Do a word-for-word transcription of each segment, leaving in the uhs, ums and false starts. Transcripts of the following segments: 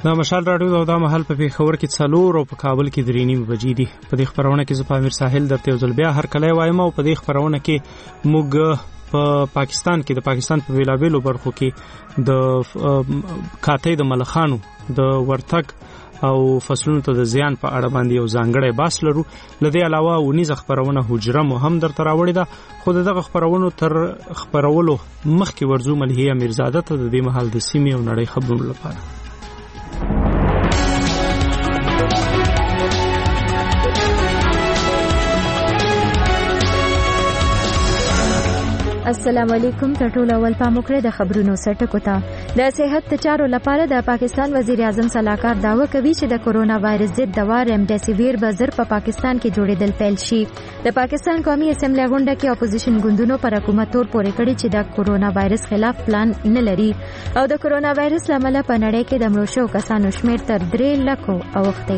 دا مشال راډیو دا مهال په پیښور کې څلور او په کابل کې درې نیمې بجې دي. په دې خبرونه کې زه په امیر ساحل درته یو ځل بیا هر کله وایم او په دې خبرونه کې موږ په پاکستان کې د پاکستان په ویلابېلو برخو کې د کاتۍ د ملخانو د ورتګ او فصلونو ته د زیان په اړه باندې یو ځانګړی بحث لرو. لدې علاوه ونیزه خبرونه حجره مو هم درته راوړې ده، خو دغه خبرونو تر خبرولو مخکې ورځو ملهیه میرزاده ته د دې مهال د سیمې او نړۍ خبرونو لپاره. السلام علیکم. تر ټولو اول پام وکړئ د خبرونو سرټکو ته. د صحت چارو لپاره د پاکستان وزیر اعظم صلاحکار داوا کوي چې د کورونا وایرس ضد دوا ریمډیسیویر به زر په پاکستان کې جوړېدل پیل شي. د پاکستان قومي اسمبلی غونډه کې اپوزیشن ګوندونو پر حکومت تور پورې کړی چې د کورونا وایرس خلاف پلان نه لري او د کورونا وایرس لامل په نړۍ کې د مړو شوو کسانو شمېر تر درې لکو اوښتی.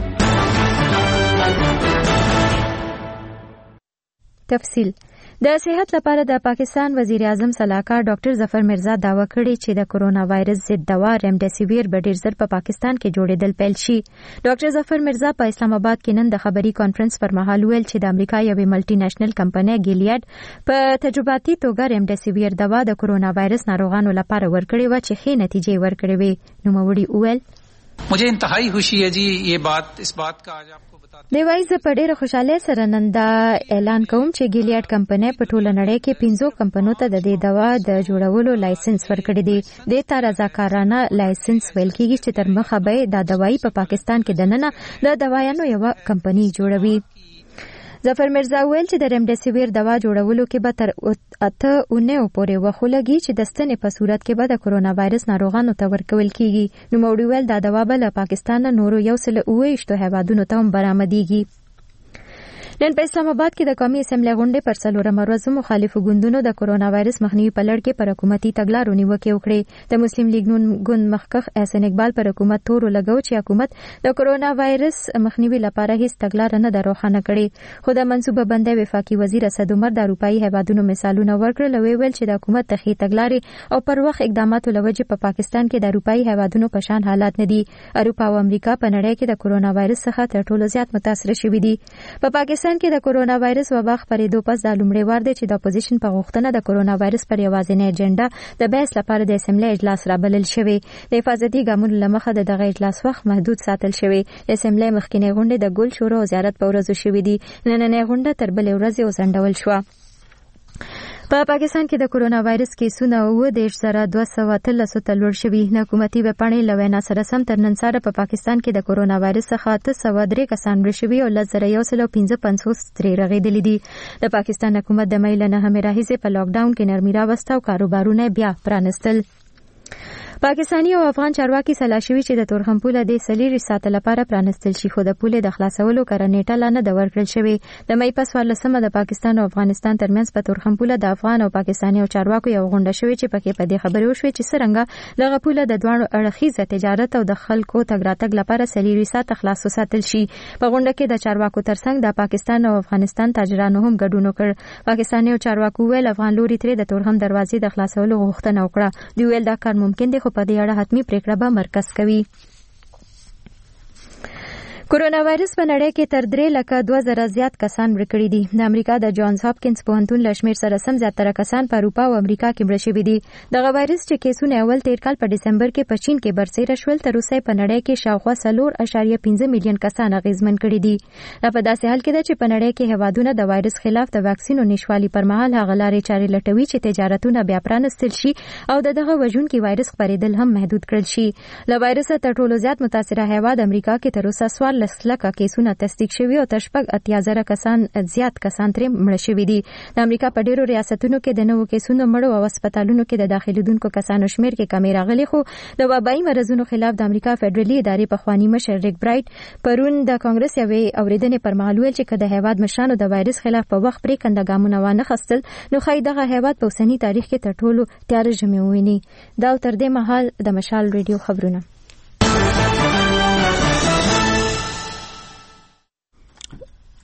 تفصیل. د صحت لپاره د پاکستان وزیر اعظم صلاحکار ډاکټر ظفر مرزا داوا کړې چې د کورونا وایرس ضد دوا ریمډیسیویر به ډیر زر په پاکستان کې جوړېدل پیل شي. ډاکټر ظفر مرزا په اسلام آباد کې نن د خبري کانفرنس پر مهال ویل چې د امریکا یوې ملټي نېشنل کمپنۍ ګیلیاډ په تجرباتي توګه ریمډیسیویر دوا د کورونا وایرس ناروغانو لپاره ورکړې و چې ښې نتیجې ورکړې وې. نوموړي وویل مجھے انتہائی خوشی ہے جی یہ بات اس بات کا آج آپ دی وایي زه په ډېره خوشحالۍ سره نن دا اعلان کوم چې ګیلیاډ کمپنۍ په ټوله نړۍ کې پنځو کمپنیو ته د دې دوا د جوړولو لایسنس ورکړی دی. دې ته رضاکارانه لایسنس ویل کېږي چې تر مخه به دا دوايي په پاکستان کې دننه د دوايانو یوه کمپنۍ جوړوي. ظفر مرزا ویل چې د ریمډیسیویر دوا جوړولو کې به تر اته اونیو پورې وخت لګي چې د ستنې په صورت کې به د کورونا وایرس ناروغانو ته ورکول کیږي. نوموړي ویل دا دوا به له پاکستان نورو یو سل اوه ویشتو هیوادونو ته هم برآمدېږي. نن په اسلام آباد کې د قومي اسمبلی غونډې پر څلورمه ورځ مخالفو ګوندونو د کورونا وایرس مخنیوي په لړ کې پر حکومتي تګلارو نیوکې وکړې. د مسلم لیگ نون ګوند مخکښ احسن اقبال پر حکومت تور لګاو چې حکومت د کورونا وایرس مخنیوي لپاره هیڅ تګلار نه ده روښانه کړې، خو د منصوبه بندۍ وفاقي وزیر اسد عمر د اروپایي هیوادونو مثالونه ورکړل او ویل چې د حکومت د ښې تګلارې او پر وخت اقداماتو له وجې په پاکستان کې د اروپایي هیوادونو په شان حالات نه دي. اروپا او امریکا په نړۍ کې د کورونا وایرس څخه تر ټولو زیات متاثر شوي دي. په پاکستان کې د کورونا وایرس وبا خپرېدو پس دا لومړی وار دی چې د اپوزیشن په غوښتنه د کورونا وایرس پر یوازینی اجنډا د بحث لپاره د اسمبلی اجلاس رابلل شوی. د حفاظتي ګامونو له مخه د دغه اجلاس وخت محدود ساتل شوی. د اسمبلی مخکینی غونډې د ګل شورا او زیارت په ورځو شوې دي. نننۍ غونډه تر بلې ورځې وځنډول شوه. په پاکستان کې د کورونا وایرس کیسونه اوه دېرش زره دوه سوه اتلسو ته لوړ شوي. حکومتي ویبپاڼې له وینا سره سم تر نن سره په پاکستان کې د کورونا وایرس څخه اته سوه درې کسان مړه شوي او لس زره یو سل او پنځه پنځوس ترې رغېدلي دي. د پاکستان حکومت د مۍ له نهمې راهیسې په لاکډاون کې نرمي راوسته او کاروبارونه بیا پرانستل. پاکستانی او افغان چارواکي سلا شوي چې د تورخم پوله د څلېرویشت ساعته لپاره پرانستل شي، خو د پولې د خلاصولو کره نیټه لا نه ده ورکړل شوې. د مۍ په څوارلسمه د پاکستان او افغانستان ترمنځ په تورخم پوله د افغان او پاکستاني او چارواکو یو غونډه شوې چې پکې په دې خبرې وشوې چې څرنګه دغه پوله د دواړو اړخیزه تجارت او د خلکو تګ راتګ لپاره څلېرویشت ساعته خلاص وساتل شي. په غونډه کې د چارواکو ترڅنګ د پاکستان او افغانستان تاجرانو هم ګډون وکړ. پاکستاني او چارواکو ویل افغان لوري ترې د تورخم دروازې د خلاصولو غوښتنه وکړه. دوی ویل دا کار ممکن دی خو په دې اړه حتمي پریکړه به مرکز کوي. کورونا وایرس په نړۍ کې تر درې لکه دوه زره زیات کسان مړه کړي دي. د امریکا د جانز هاپکینز پوهنتون له شمېر سره سم زیاتره کسان په اروپا او امریکا کې مړه شوي دي. دغه وایرس چې کیسونه اول تیر کال په ډسمبر کې په چین کې برسېره شول تر اوسه په نړۍ کې شاوخوا څلور اعشاریه پنځه میلیون کسان اغېزمن کړي دي. دا په داسې حال کې ده چې په نړۍ کې هیوادونه د وایرس خلاف د واکسینو نشوالي پر مهال هغه لارې چارې لټوي چې تجارتونه بیا پرانستل شي او د دغه وژونکي وایرس خپرېدل هم محدود کړل شي. له وایرسه تر ټولو زیات متاثره هیواد امریکا کې تر اوسه څوارلس لکه کیسونه تصدیق شوي او تر شپږ اتیا زره کسان زیات کسان ترې مړه شوي دي. د امریکا په ډېرو ریاستونو کې د نوو کیسونو مړو او هسپتالونو کې د داخلېدونکو کسانو شمېر کې کمې راغلي، خو د وبایي مرضونو خلاف د امریکا فدرالي ادارې پخواني مشر ریک برایټ پرون د کانګرس یوې اورېدنې پر مهال ویل چې که د هیواد مشرانو د وایرس خلاف په وخت پرېکنده ګامونه وانه خیستل نو ښایي دغه هیواد په اوسني تاریخ کې تر ټولو تیاره ژمي وویني. دا تر دې مهال د مشال ریډیو خبرونه.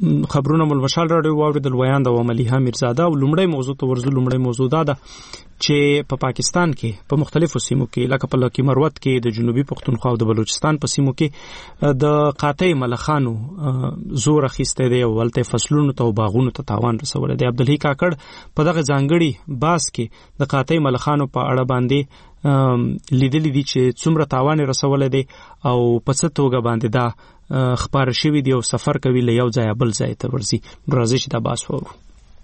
خبرونه مل مشال راډیو واوریدل ویاند او مليحه میرزاده. او لومړی موضوع ته ورزو. لومړی موضوع دا ده چې په پا پاکستان کې په مختلفو سیمو کې لکه په لکی مروت کې د جنوبي پښتونخوا او د بلوچستان په سیمو کې د قاطع ملخانو زور اخیسته دی او ولته فصلونو ته او باغونو ته تاوان رسول دی. عبدالحی کاکړ په دغه ځانګړي باس کې د قاطع ملخانو په اړه باندې لیدلې دي چې څومره تاوان رسول دی او په څه توګه باندې دا خبر شوی دی او سفر کوي له یو ځای بل ځای ته ورځي. راځي چې دا باس وورو.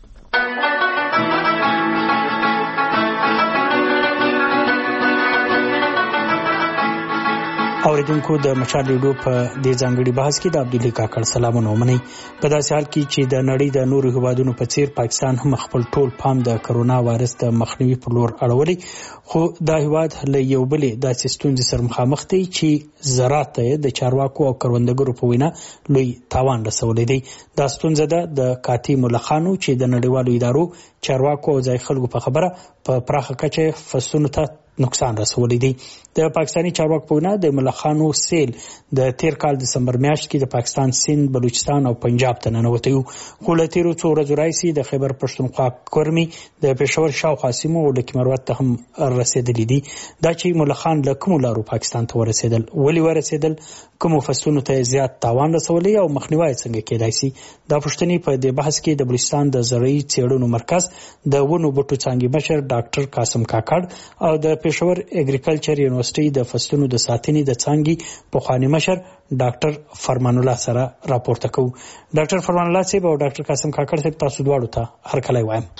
اوریدونکو د مشال ریډیو په دې ځانګړي بحث کې د عبدالحی کاکړ سلامونه ومنئ. په داسې حال کې چې د نړۍ د نورو هیوادونو په څیر پاکستان هم خپل ټول پام د کرونا وایرس د مخنیوي پر لور اړولی، خو دا هیواد له یو بلې داسې ستونزې سره مخامخ دی چې زراعت ته د چارواکو او کروندګرو په وینا لوی تاوان رسولی دی. دا ستونزه ده د قاطع ملخانو چې د نړیوالو ادارو، چارواکو او ځای خلکو په خبره په پراخه کچه فصلونو ته نقصان رسولی دی. د پاکستانی چارواکو په وینا د ملخانو سیل د تیر کال دسمبر میاشت کې د پاکستان، سند، بلوچستان او پنجاب ته ننوتی و. خو له تیرو څو ورځو راهیسې د خیبر پښتونخوا کرمي، د پېښور شاوخوا سیمو او لکي مروت ته هم رسېدلي دي. دا چې ملخان له کومو لارو پاکستان ته ورسېدل، ولې ورسېدل، کومو فصلونو ته زیات تاوان رسولی او مخنیوی څنګه کېدای شي، دا پوښتنې په دې بحث کې د بلوچستان د زرعي څېړنو مرکز د ونو بوټو څانګې مشر ډاکټر قاسم کاکړ او د پېښور اګریکلچر یونیورسيټي د فصلونو د ساتنې د څانګې پخوانی مشر ډاکټر فرمان الله سره راپورته کوو. ډاکټر فرمان الله صاحب او ډاکټر قاسم کاکړ صاحب، تاسو دواړو ته هر کله وایم.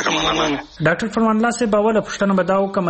ډاکټر فرمان الله صاحب، اوله پوښتنه به دا وکړم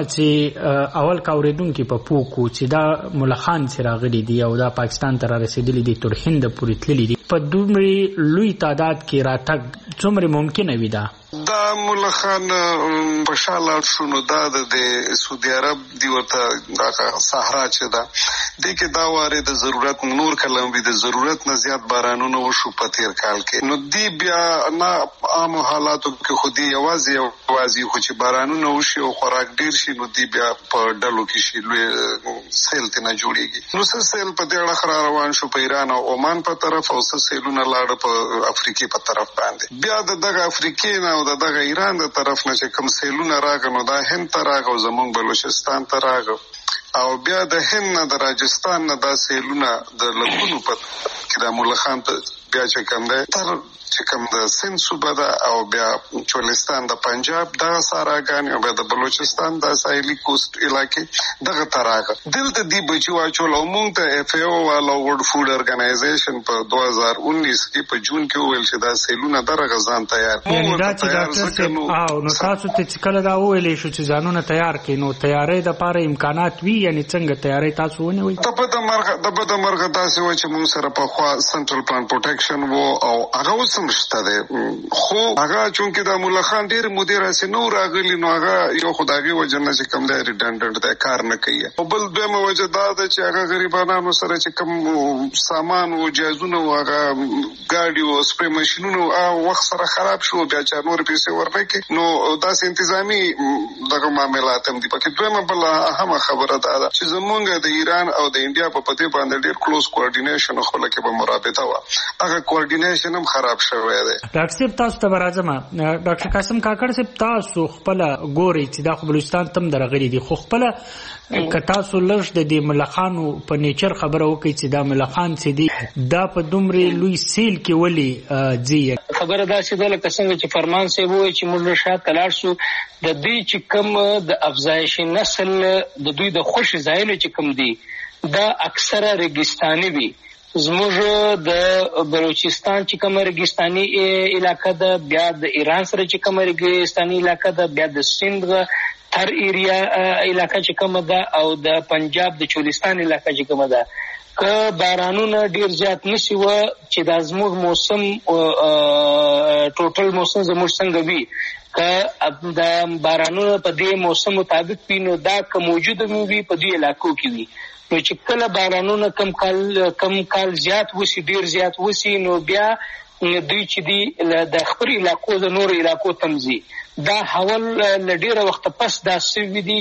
چې اول کا اوریدونکو په پوکو چې دا ملخان چې راغلي دي او دا پاکستان ته را رسیدلي دي، تر هند پورې تللي دي، په دومره لوی تعداد کې راتګ څومره ممکنه وي؟ دا دا ملخان په شاله شنو دا د سعودي عرب دی ورته د صحرا چې دا د کې دا واره د ضرورت نور کلم وي، د ضرورت نه زیات بارانونه وشو په تیر کال کې. نو دی بیا نه عام حالاتو کې خودي یوازې یوازې خو چې بارانونه وشي او خوراک ډیر شي، نو دی بیا په ډلو کې شي لوی سیل ته نه جوړیږي. نو څه سیل په دې اړه روان شو په ایران او عمان په طرف، او څه سیلونه لاړ په افریقا په طرف باندې. بیا د دغه افریقا نه او دغه ایران د طرف نه چې کوم سیلونه راغلي، نو دا هند ته راغلي، زمونږ بلوچستان ته راغلي، او بیا د هند نه د راجستان نه دا سیلونه د لکونو په کې د ملخان بیا چې کوم دی تر چې کوم د سند صوبه ده او بیا چولستان د پنجاب دغه ساراګانې او بیا د بلوچستان د ساحلي کوست علاقې دغه تراغه دلته دی بچو اچول او مونږ ته اف ای او والا ورلد فود ارګنایزیشن په دوه هزار اونیس کې په جون کې ویل چې دا سیلونه درغه ځان تیار یعنی دا چې ډاکټر او نو تاسو ته چې کله دا ویلې شو چې ځانونه تیار کړي، نو تیارې د لپاره امکانات وی، یعنی څنګه تیارې تاسو ونیوي؟ د په د مرغه د په د مرغه تاسو و چې موږ سره په خوا سنټرل پلان پروټیکشن وو او هغه اوس هم شته دی، خو هغه چونکې د ملخان ډېر مدیر اسې نو راغلي، نو هغه یو خدایي وجه نه چې کم دی ریډنډنټ دی، کار نه کوي. او بل دویمه وجه دا ده چې هغه غریبانو سره چې کم سامان او جهازونه او هغه ګاډي او سپری ماشینونه او وخت سره خراب شو، بیا چې نور پیسې ورنکړي، نو داسې انتظامی دغه معاملات هم دي. پکې دویمه بل اهمه خبره دا ده چې زمونږ د ایران او د انډیا په پدې باندې ډېر کلوز کوارډینیشن خو لکه به مرابطه وه، هغه کوارډینیشن هم خراب شوی دی. ډاکټر صاحب تاسو ته راځم. ډاکټر قاسم کاکړ صاحب، تاسو خپل ګوري چې دا خو بلوچستان تم درغلي دي، خو خپل که تاسو لږ د دې ملخانو په نیچر خبره وکړئ چې دا ملخان چې دي دا په دومره لوی سیل کې ولې ځي؟ خبره دا چې دا لکه څنګه چې فرمان صاحب وایي چې موږ شاته لاړ شو، د دې چې کوم د افزایش نسل د دوی د خوشي ځایونه چې کوم دي دا اکثره ریګستاني وي. زموږ د بلوچستان چې کوم ریګستاني علاقه ده، بیا د ایران سره چې کوم ریګستاني علاقه ده، بیا د سند تر ایریا علاقه چې کوم ده، او د پنجاب د چولستان علاقه چې کوم ده، که بارانونه ډیر زیات نشي و چې د زموږ موسم ټوټل موسم زموږ څنګه وي، که د بارانونه په دې موسم مطابق وي، نو دا که موجوده وي په دې علاقو کې وي. نو چې کله بارانونه کم کال کم کال زیات وسی، ډیر زیات وسی، نو بیا دوی چې دی د خپل علاقو د نور علاقو تمزي، دا حول له ډېره وخته پس دا سوي دي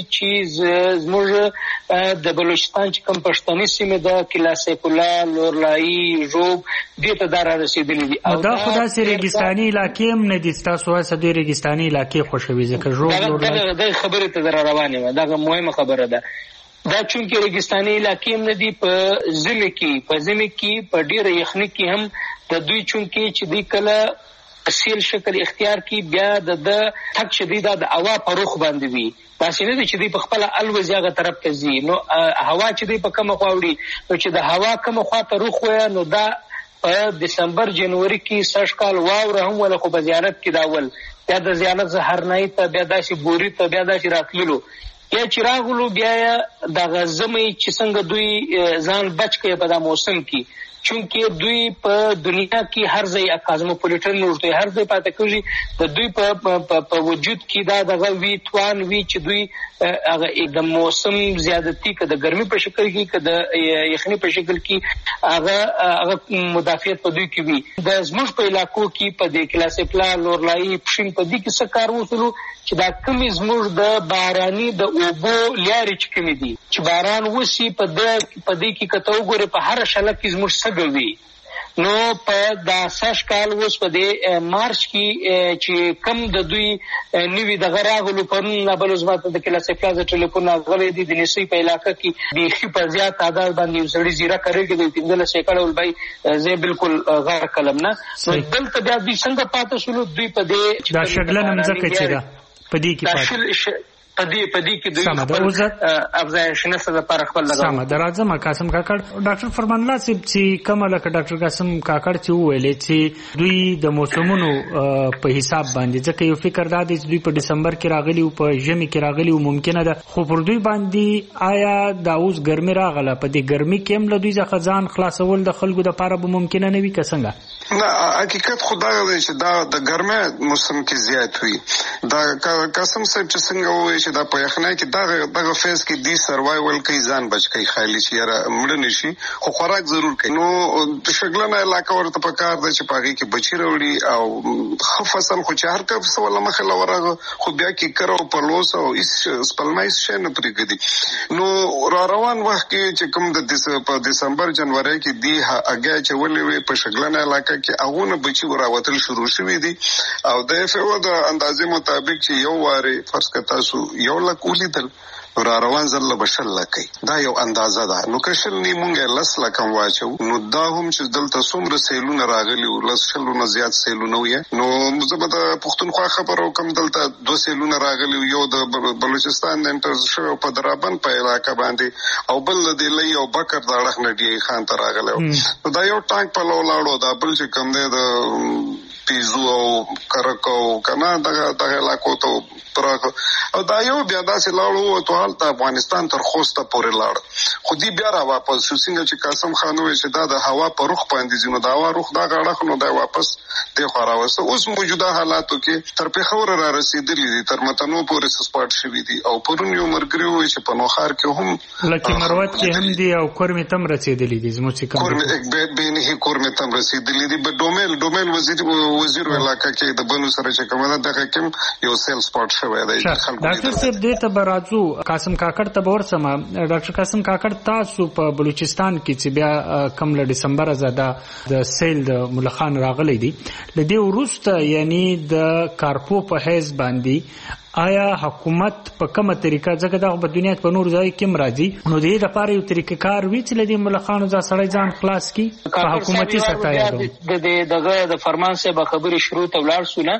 چې زموږ د بلوچستان چې کوم پښتني سیمې ده قلعه سیف الله، لورلايي، ژوب دې ته دا را رسېدلي دي. دا خو داسې ریګستاني علاقې هم نه دي، ستاسو هسه دې ریګستاني علاقې خوښوي ځکه ژوب لورلايي دغه خبرې ته در روانې وه، دغه مهمه خبره ده. دا چونکې ریګستاني علاقې هم نه دي، په ژمي کې په ژمي کې په ډېره یخني کې هم د دوی چونکې چې دوی کله سیل شکل اختیار کی بیا د د تک چې دی دا د هوا په رخ باندې وي، داسې نه دی چې دی په خپله الوځي هغه طرف ته ځي. نو هوا چې دی په کومه خوا وړي، نو چې د هوا کومه خوا ته رخ وایه نو دا په دسمبر جنوري کې سږ کال واوره هم وله، خو په زیارت کې دا ول بیا د زیارت زهرنایي ته بیا داسې بوري ته بیا داسې راتللو، یا چې راغلو بیا یې دغه ژمی چې څنګه دوی ځان بچ کړي په دا موسم کې، چونکې دوی په دنیا کې هر ځای کازموپولیټن ورته هر ځای پاتې کېږي، د دوی په وجود کې دا دغه وي توان وي چې دوی هغه د موسم زیادتي که د ګرمي په شکل کې که د یخني په شکل کې هغه هغه مدافعت په دوی کې وي. د زموږ په علاقو کې په دې قلعه سیف الله، لورلايي، پښین په دې کې څه کار وسولو چې دا کمې زموږ د باراني د اوبو لارې چې کمې دي چې باران وشي په دې کې که ته وګورې په هره شله کې زموږ سږه وي. نو په دا سږ کال اوس په دې مارچ کې چې کم د دوی نوي دغه راغلو پرون نابل زما ته د قلعه سیف الله ټلیفون راغلی دی د نیسۍ په علاقه کې بیخي په زیات تعداد باندې یو سړي زیره کړی دی پنځلس ایکړه ولبی زه بالکل غیر کلم نه. دلته بیا دوی څنګه پاتې شولو؟ دوی په دې دا شګلنه مځکه چې ده په دې کې پاتې په دې په دې کې دوی خپل افزایش نسل لپاره خپل لګاو. سمه ده. راځم قاسم کاکړ، ډاکټر فرمان الله صاحب چې کومه لکه ډاکټر قاسم کاکړ چې وویلې چې دوی د موسمونو په حساب باندې، ځکه یو فکر دا دی چې دوی په ډسمبر کې راغلي او په ژمي کې راغلي او ممکنه ده، خو پر دوی باندې آیا دا اوس ګرمي راغله په دې ګرمي کې هم له دوی څخه ځان خلاصول د خلکو دپاره به ممکنه نه وي که څنګه؟ نه، حقیقت خو دا دی چې دا د ګرمۍ موسم کې زیات وي. دا قاسم صاحب چې څنګه ووایي چې دا په یخنۍ کې دغه دغه فیز کې دی سروایول کوي، ځان بچ کوي، خالي چې یاره مړه نه شي، خو خوراک ضرور کوي. نو د شګلنه علاقه ورته پکار ده چې په هغې کې بچي راوړي او ښه فصل خو چې هر کب څه وله مخې له ورغه خو بیا کیکر او پلوس او هېڅ سپلمه هېڅ شی نه پرېږدي. نو را روان وخت کې چې کوم د په دسمبر جنورۍ کې دی اګیا چې ولې وې په شګلنه علاقه کې هغونه بچي راوتل شروع شوي دي او د اف او د اندازې مطابق چې یو وارې فرض که تاسو یو لک ولیدل را روان ځل به شل لکۍ، دا یو اندازه ده. نو که شل نه مونږ لس لکه هم واچو نو دا هم چې دلته څومره سیلونه راغلي وو، لس شلونه زیات سیلونه وي. نو زه به د پښتونخوا خبره وکړم، دلته دوه سیلونه راغلي وو، یو د بلوچستان د انټر شوی په درابند په علاقه باندې او بل د دیلۍ او بکر د اړخ نه ډي خان ته راغلی وو. نو دا یو ټانک په لو لاړو، دا بل چې کوم دی د پیزو او کرک او کنه دغه دغه علاقو ته پراخ او دا یو بیا داسې لاړو ته هلته افغانستان تر خوسته پورې لاړ، خو دی بیا را واپس شو. څنګه چې قاسم خان وویل چې دا د هوا په رخ باندې ځي، نو د هوا رخ دغه اړخ نو دی واپس دی خوا راوسته. اوس موجوده حالاتو کې تر پېښوره را رسېدلي دي، تر متنو پورې سپاټ شوي دي او پرون یو ملګري وویل چې په نوښار کې هم لکه مروت کې هم دي او کورمې ته هم رسېدلي دي. زموږ چې کوم بینهي کورمې ته هم رسېدلي دي. ډومیل ډومیل وزیر وزیر علاقه کې د بنو سره چې کومه ده دغه کې یو سیل سپاټ شوی دی. ډاکټر صاحب دې ته به راځو، قاسم کاکړ ته به ورسم. ډاکټر قاسم کاکړ، تاسو په بلوچستان کې چې بیا کم له ډسمبره زده د سیل د ملخان راغلی دي، له دې وروسته یعنی د کارپو په حیث باندې آیا حکومت په کومه طریقه، ځکه دا په دنیا په نور ځای کې هم راځي، نو د دې لپاره یو طریقه کار وي چې له دې ملخانو ځا سړی ځان خلاص کړي په حکومتي سطح یې د دغه د فرمان صاحب خبرې شروع ته ولاړ سو نه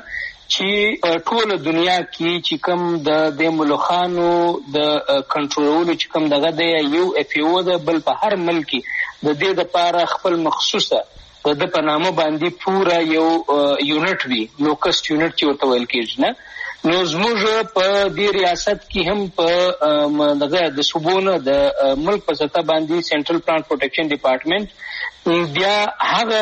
چې ټول دنیا کې چې کوم د د ملخانو د کنټرولولو چې کوم دغه د یو اف او د بل په هر ملک د دې لپاره خپل مخصوصه د د په نامه باندې پورا یو یونټ وي، لوکست یونټ چې ورته ویل کېږي نه. نو زموږ په دې ریاست کې هم په دغه د صوبونو د ملک په سطح باندې سنټرل پلانټ پروټیکشن ډپارټمنټ بیا هغه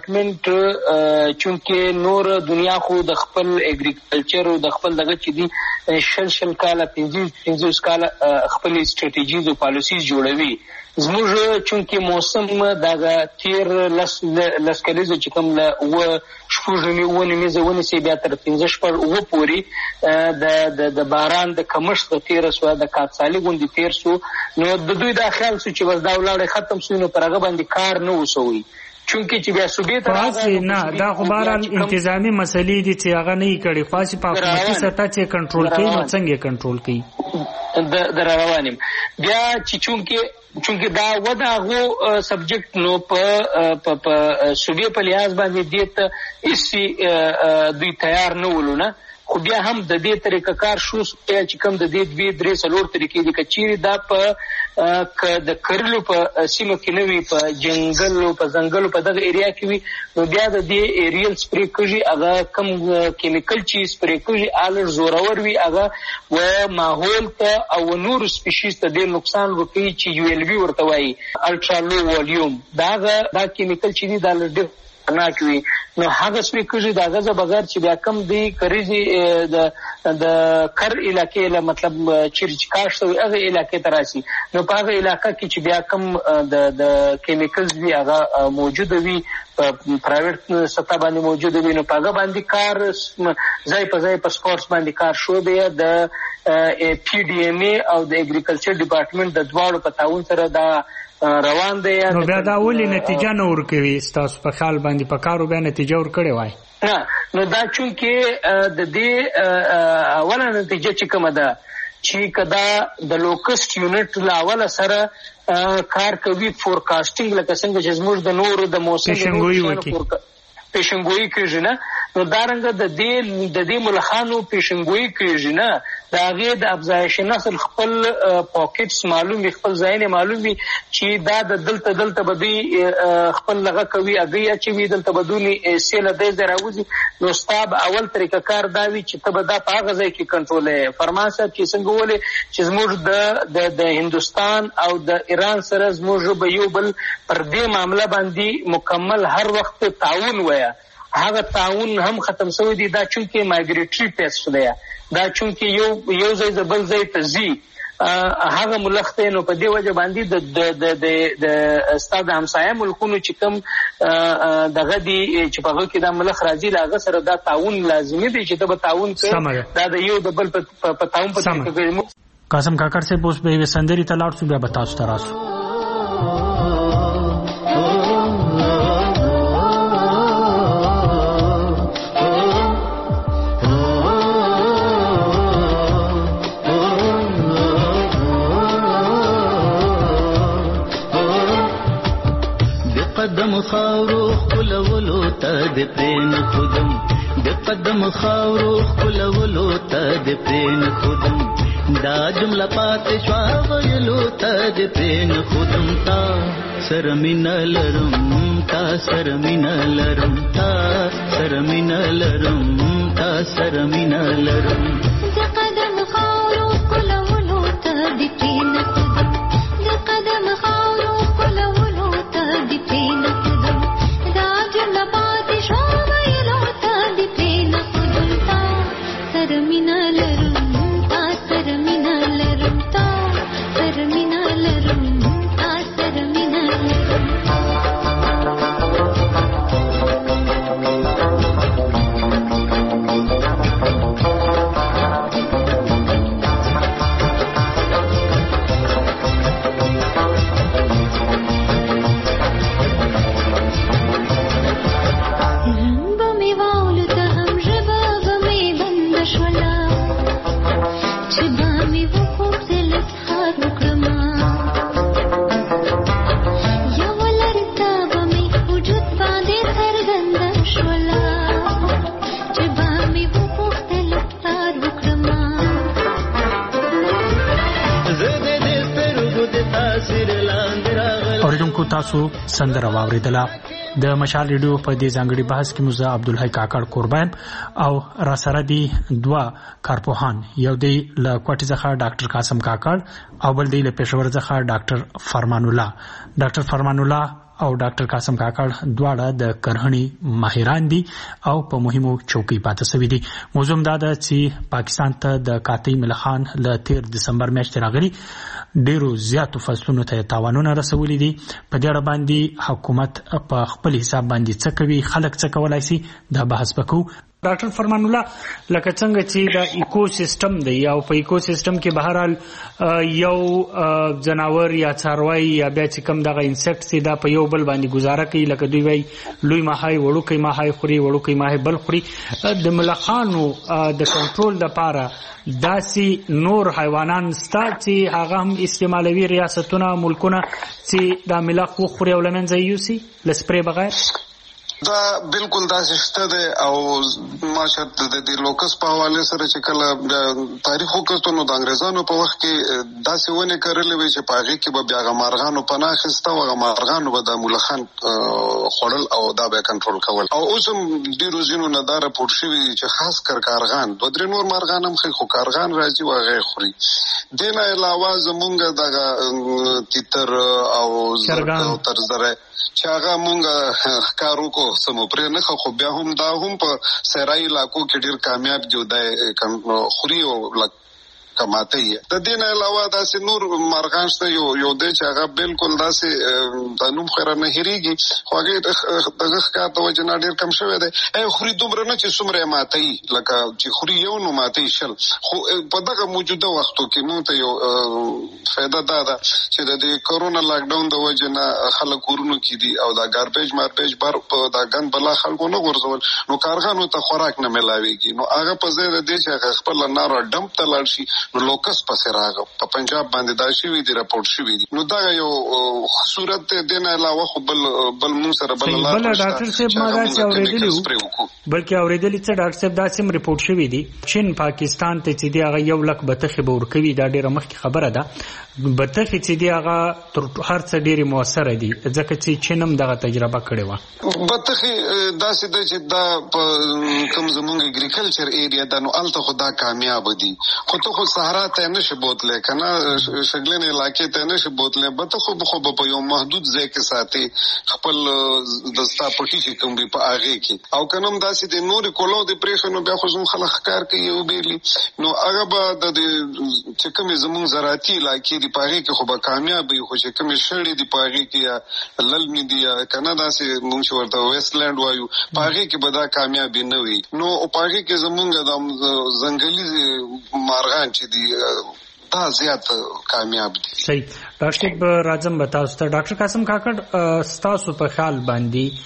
ډپارټمنټ چونکې نور دنیا خو د خپل اګریکلچر او د خپل دغه چې دي شل شل کاله پنځه پنځه کاله خپل سټریټیجیز او پالیسیز جوړوي. زموږ چونکې موسم دغه تیر لس لس کلیزه چې کوم له اووه شپږ نیمې اووه نیمې ونې سي بیا تر پنځه شپږ اووه پورې د د باران د کمښت د تېره سوه د کاکسالي غوندې تېر سو نو د دوی دا خیال سو چې بس دا ولاړې ختم سوی نو پر هغه باندې کار نه وسوی چونکې چې بیا صوبې ته راغی نه دا خو بهرحال انتظامي مسلې دي چې هغه نه یې کړې خو هسې په حکومتي سطح چې کنټرول کوي نو څنګه یې کنټرول کوي د راروان یم بیا چې چونکې چونکې دا وده هغو سبجیکټ نو په صوبې په لحاظ باندې دې ته هېڅ دوی تیار نه ولو نه خو بیا هم د دې طریقه کار شو چې کوم د دې دوې درې څلور طریقې دي که چیرې دا په د کرلو په سیمه کې نه وي په جنګلو په ځنګلو په دغه ایریا کې وي نو بیا د دې ایریل سپرې کېږي هغه کم کیمیکل چې سپرې کېږي هغه زورور وي هغه و ماحول ته او نورو سپیشیز ته ډېر نقصان وکړي چې یو ایل وي ورته وایي الټرا لو والیوم دا هغه دا کیمیکل چې دي دا ډېر خطرناک وي نو هغه سپرې کېږي د هغه څه بغیر چې بیا کم دی کریزي د کر علاقې له مطلب چیرې چې کاشت وي هغه علاقې ته راسي نو په هغه علاقه کې چې بیا کم د کیمیکلز وي هغه موجوده وي په پرایویټ سطح باندې موجوده وي نو په هغه باندې کار ځای په ځای په سپورټس باندې کار شو دی د پی ډي ایم ای او د اګریکلچر ډپارټمنټ د دواړو په تعاون سره دا روان دی نو بیا دا ولې نتیجه نه ورکوي ستاسو په خیال باندې په کارو بیا نتیجه ورکړې وای نه نو دا چونکې د دې اوله نتیجه چې کومه ده چې که دا د لوکسټ یونټ له اوله سره کار کوي فورکاسټینګ لکه څنګه چې زموږ د نورو د موسم پیشنګویي وکړي پیشنګویي کېږي نه نو دارنګه د دې د دې ملخانو پیشنګویي کېږي نه د هغې د افزایش نسل خپل پاکټس معلوم وي خپل ځایونه معلوم وي چې دا د دلته دلته به دوی خپل لغه کوي هګۍ اچوي دلته به دوی سیله دی ځای راوځي نو ستا به اول طریقه کار دا وي چې ته به دا په هغه ځای کې کنټرولوې فرمان صاحب چې څنګه ولې چې زموږ د هندوستان او د ایران سره زموږ به یو بل پر دې معامله باندې مکمل هر وخت تعاون وایه هغه تعاون هم ختم شوی دی دا چونکې مایګریټري پیسټ دی دا چونکې یو یو ځای د بل ځای ته ځي هغه ملخ دی نو په دې وجه باندې د ستا د همسایه ملکونو چې کوم دغه دي چې په هغه کې دا ملخ راځي له هغه سره دا تعاون لازمي دی چې ته به تعاون کوې دا د یو د بل په تعاون په طریقه کوي قاسم کاکړ صاحب اوس به یوې سندرې ته لاړ شو بیا به تاسو ته راسو قدم خاورو خلولو ته د پرین خودم د قدم خاورو خلولو ته د پرین خودم دا جمله پاتې شو ویلو ته د پرین خودم تا سره مینه لرم تا سره مینه لرم تا سره مینه لرم تا سره مینه لرم د قدم خاورو خلولو ته د پرین خودم د قدم خاورو خلولو ته د پرین خودم دا جمله پاتې شو ویلو ته د پرین خودم تا سره مینه لرم تا سره مینه لرم تا سره مینه لرم تا سره مینه لرم تاسو سندره واوریدله د مشال ریډیو په دې ځانګړي بحث کې موږ عبدالحی کاکړ قربان او را سره دي دوا کارپوهان یو دی له کوټې څخه ډاکټر قاسم کاکړ او بل دی له پېښور څخه ډاکټر فرمان الله ډاکټر فرمان الله او ډاکټر قاسم کاکړ دواړه د کرهنی ماهران دي او په مهمو چوکۍ پاتې شوي دي. موضوع دا ده چې پاکستان ته د قاطع ملخان له تیر دسمبر میاشتې راغلي ډیرو زیاتو فصلونو ته تاوانونه رسولي دي. په دې اړه باندې حکومت په خپل حساب باندې څه کوي، خلک څه کولای شي، دا بحث وکړو. ډاکټر فرمان الله، لکه څنګه چې دا ایکو سیستم دی او په ایکو سیستم کې بهرحال یو جناور یا څاروی یا بیا چې کوم دغه انسیکټ چې دا په یو بل باندې گزاره کوي، لکه دوی وایي لوی ماهی وړوکی ماهی خوري، وړوکی ماهی بل خوري. د ملخانو د کنټرول لپاره داسې نور حیوانان ستا چې هغه هم استعمالوي ریاستونه ملکونه چې دا ملخ وخوري او له منځه یوسي له سپری بغیر؟ دا بالکل داسې شته دی او ماشاءالله د دې لوکس په حواله سره چې کله تاریخ وکړو نو د انګريزانو په وخت کې داسې ونه کړلې وي چې په هغه کې به بیا غمارغانو پناه اخیسته او غمارغانو به د ملخان خړل او دا به کنټرول کول. او اوس هم د روزینو نه دا راپورټ شوی چې خاص کر کارغان دوه درې نور مارغان هم خو کارغان راځي او هغه خوري. دینه علاوه زمونږ دغه تیتر او تر زره چې هغه مونږ کارو کو سمو پرې نه خو بیا هم دا هم په سرای علاقو کې ډیر کامیاب جو دی خوري او کماته یې. د دې نه علاوه داسې نور مارغان شته یو یو دی چې هغه بالکل داسې د نوم خیره نه هېرېږي خو هغې دغه ښکار د وجې نه ډېر کم شوی دی. ای خوري دومره نه چې څومره یې ماتوي، لکه چې خوري یو نو ماتوي شل. خو په دغه موجوده وختو کې موږ ته یو فایده دا ده چې د دې کرونا لاکډاون د وجې نه خلک کورونو کې دي او دا ګاربیج ماربیج بر په دا ګند بلا خلکو نه غورځول نو کارغانو ته خوراک نه میلاویږي. نو هغه په ځای د دې چې هغه خپله ناره ډمپ ته لاړ شي نو لوکس پسې راغو په پنجاب باندې دا شوي دي راپورټ شوي دي. نو دا یو صورت دی. دې نه علاوه خو بل بل مونږ سره بل لار بل ډاکټر صاحب ما داسې اورېدلي بلکې اورېدلي څه ډاکټر صاحب داسې هم ریپورټ شوي دي چین پاکستان ته چې دی هغه یو لک بطخې به ورکوي. دا ډېره مخکې خبره ده. بطخې چې دی هغه تر هر څه ډېرې مؤثره دي ځکه چې چین هم دغه تجربه کړې وه. بطخې داسې ده چې دا په کوم زمونږ اګریکلچر ایریا ده نو هلته خو دا کامیاب دي. خو ته خو صحرا ته نشي بوتلی که نه شګلنې علاقې ته نشي بوتلی. بطخو خو به په یو محدود ځای کې ساتي خپل د ستا پټي چې کوم وي په هغې کې. او که نه هم داسې د نورې کولو د پرېښې نو بیا خو زموږ خلک ښکار کوي او بیرلي نو هغه به د چې کومې زموږ زراعتي علاقې دي په هغې کې خو به کامیاب وي. خو چې کومې شړې دي په هغې کې یا للمې دي یا که نه داسې مونږ چې ورته ویسټ لینډ وایو په هغې کې به دا کامیابي نه وي. نو په هغې کې زمونږ د ځنګلي مارغان چې دي دا زیات کامیاب دي. صحیح. ډاکټر به راځم به تاسو ته. ډاکټر قاسم کاکړ ستاسو په خیال باندې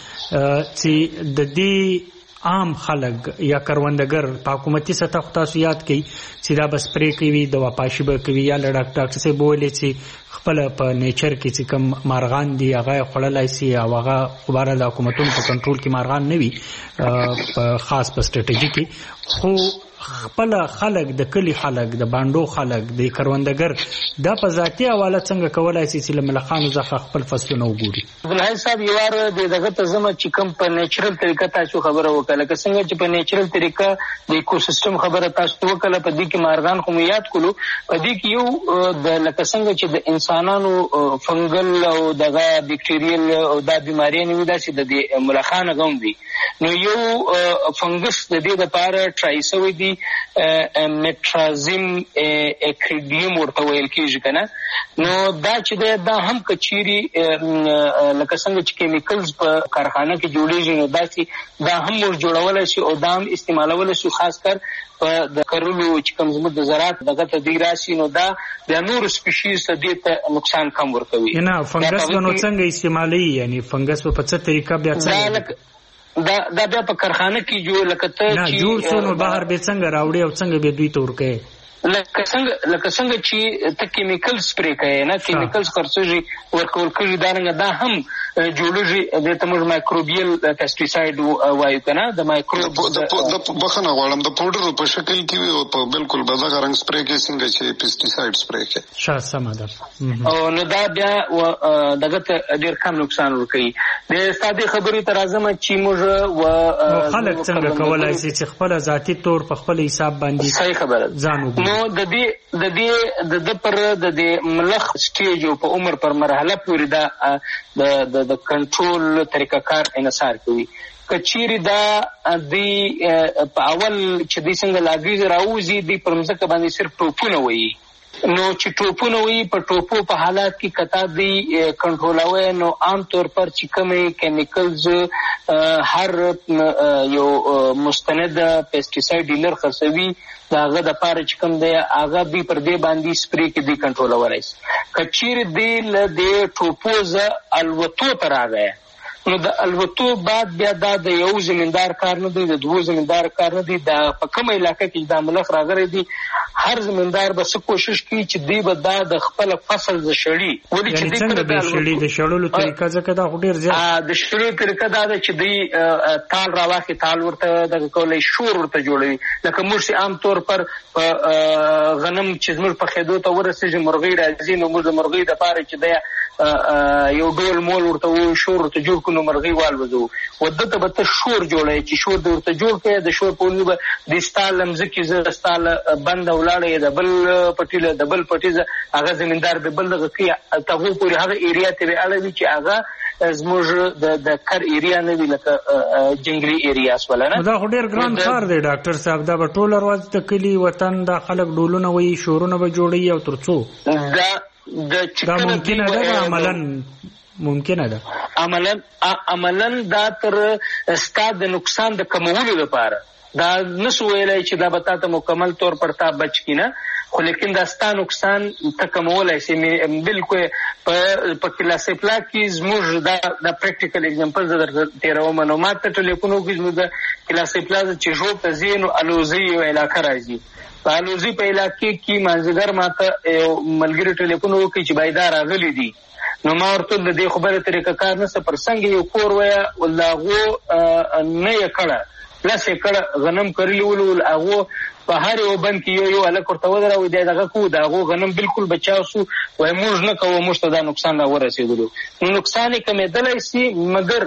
چې د دې عام خلک یا کروندګر په حکومتي سطح خو تاسو یاد کوي چې دا به سپری کوي دوا پاشي به کوي یا له ډاکټر صاحب وویلې چې خپله په نیچر کې چې کوم مارغان دي هغه یې خوړلی سي او هغه خو بهرحال د حکومتونو په کنټرول کې مارغان نه وي په خاص په سټریټجي کې. خو خپل خلک د کلی خلک د باندو خلک د کروندګر دا په ذاتي حواله څنګه کولای شي چې له ملخانو څخه خپل فصلونه وګوري؟ عبدالحی صاحب یو وار د دغه ته زمه چې کوم په نیچرل طریقه تاسو خبره وکړه لکه څنګه چې په نیچرل طریقه د ایکوسیستم خبره تاسو وکړه په دې کې مارغان خو یاد کولو په دې کې یو د لکه څنګه چې د انسانانو فنګل او دغه بیکټیریل او دا بیماری نه وي داسې د دې ملخانو غوم وي. نو یو فنګس د دې لپاره ټرایسوي دي مټرازیم اکریډیم ورته ویل کېږي که نه. نو دا چې دی دا هم کچیري لکه څنګه چې کیمیکلز په کارخانه کې جوړېږي نو داسې دا هم ور جوړولی شي او دا هم استعمالولی شي خاص کر په د کرلو چې کوم زموږ د زراعت دغه ته دی راشي نو دا د نورو سپیشیز ته دې ته نقصان کم ورکوي. نه فنګس به نو څنګه استعمالوي یعنی فنګس په څه طریقه بیا څنګه دا دا بیا په کارخانه کې جوړ لکه ته چې جوړ شو نو بهر به څنګه راوړي او څنګه به دوی ته ورکوي لکه څنګه لکه څنګه چې ته کیمیکل سپری کوي نه کیمیکلز خرڅېږي ورکول کېږي دارنګه دا هم جوړېږي دې ته موږ مایکروبیل پیسټیساید وایو که نه د مایکروب بخښنه غواړم د پوډرو په شکل کې وي او په بالکل به دغه رنګ سپری کوي څنګه چې پیسټیساید سپری کوي. ښه سمه ده. او نو دا بیا دغه ته ډېر کم نقصان ورکوي. د ستا دې خبرې ته راځم چې موږ خلک څنګه کولی شي چې خپله ذاتي طور په خپل حساب باندې صحیح خبره ځان وګوري. نو د دې د دې د د پر د دې ملخ سټیج او په عمر پر مرحله پورې دا د د کنټرول طریقه کار انحصار کوي. کچيري دا دی په اول چې د څنګه لاګیز راوځي د پر مځکه باندې صرف ټوپونه وایي نو چې ټوپونه وي په ټوپو په حالات کې کتا دی کنټرولوي نو عام طور پر چې کومې کیمیکلز هر یو مستند پیسټیساید ډیلر خرڅوي دا هغه د پاره چې کوم دی هغه دی پر دې باندې سپری کې دی کنټرولوي کچیر دی له دې ټوپو ز الوتو تر راغی نو د الوتو بعد بیا دا د یو زمیندار کار نه دی د دوه زمیندار کار نه دی دا په کومه علاقې کې دا ملخ راغلی دی هر زمیندار به څه کوشش کوي چې دی به دا د خپل فصل ز شړي ولې چې دی کړه د شړي د شړلو طریقه ځکه دا ډیر زیات د شړلو طریقه دا ده چې دی تال راواخي تال ورته د کولای شور ورته جوړوي لکه موږ عام طور پر غنم چې زموږ په خېدو ته ورسېږي مرغۍ راځي نو موږ د مرغۍ د پاره چې دی یو ډول مول ورته شور ورته جوړ نو مرغۍ والوځو ودته به ته شور جوړی چې شور د ورته جوړ کړي د شور په ونې به د ستا لمځکې زه ستا بنده ولاړې د بل پټي له د بل پټي زه هغه زمیندار د بل دغه کوي هغو پورې هغه ایریا ته به اړوي چې هغه زموږ د کر ایریا نه وي لکه جنګلي ایریا سوله نه دا خو ډېر ګران کار دی ډاکټر صاحب دا به ټول ورځ د کلي وطن دا خلک ډولونه وایي شورونه به جوړوي او تر څو دا دا ممکنه ده عملاً ممکنه ده عملاً عملاً دا تر ستا د نقصان د کمولو لپاره دا نسو ویلای چې دا به تا ته مکمل طور پر تا بچ کی نه خو لیکن دا ستا نقصان ته کمولای شي بلکل په کلاسیپلا کې زموږ دا د پریکټیکل اگزامپل زه در تېروم نو ما ته ټلیفون وکړي زموږ د کلاسیپلا چې ژوب ته ځي نو الوزي یو علاقه راځي په الوزي په علاقې کې مازدیګر ما ته یو ملګري ټلیفون وکړي چې بایدا راغلی دي نو ما ورته د دې خبره طریقه کار نشته پر څنګه یو کور ویا ولغه نه یې کړه لاس یې کړه غنم کړلی ول هغه په هر یو بند کې یو یو الک ورته ودرو دی دغه کو دا هغه غنم بالکل بچاو سو وای موږ نه کوو موږ ته دا نقصان را ورسېدلو نو نقصان یې کمېدلی سي مګر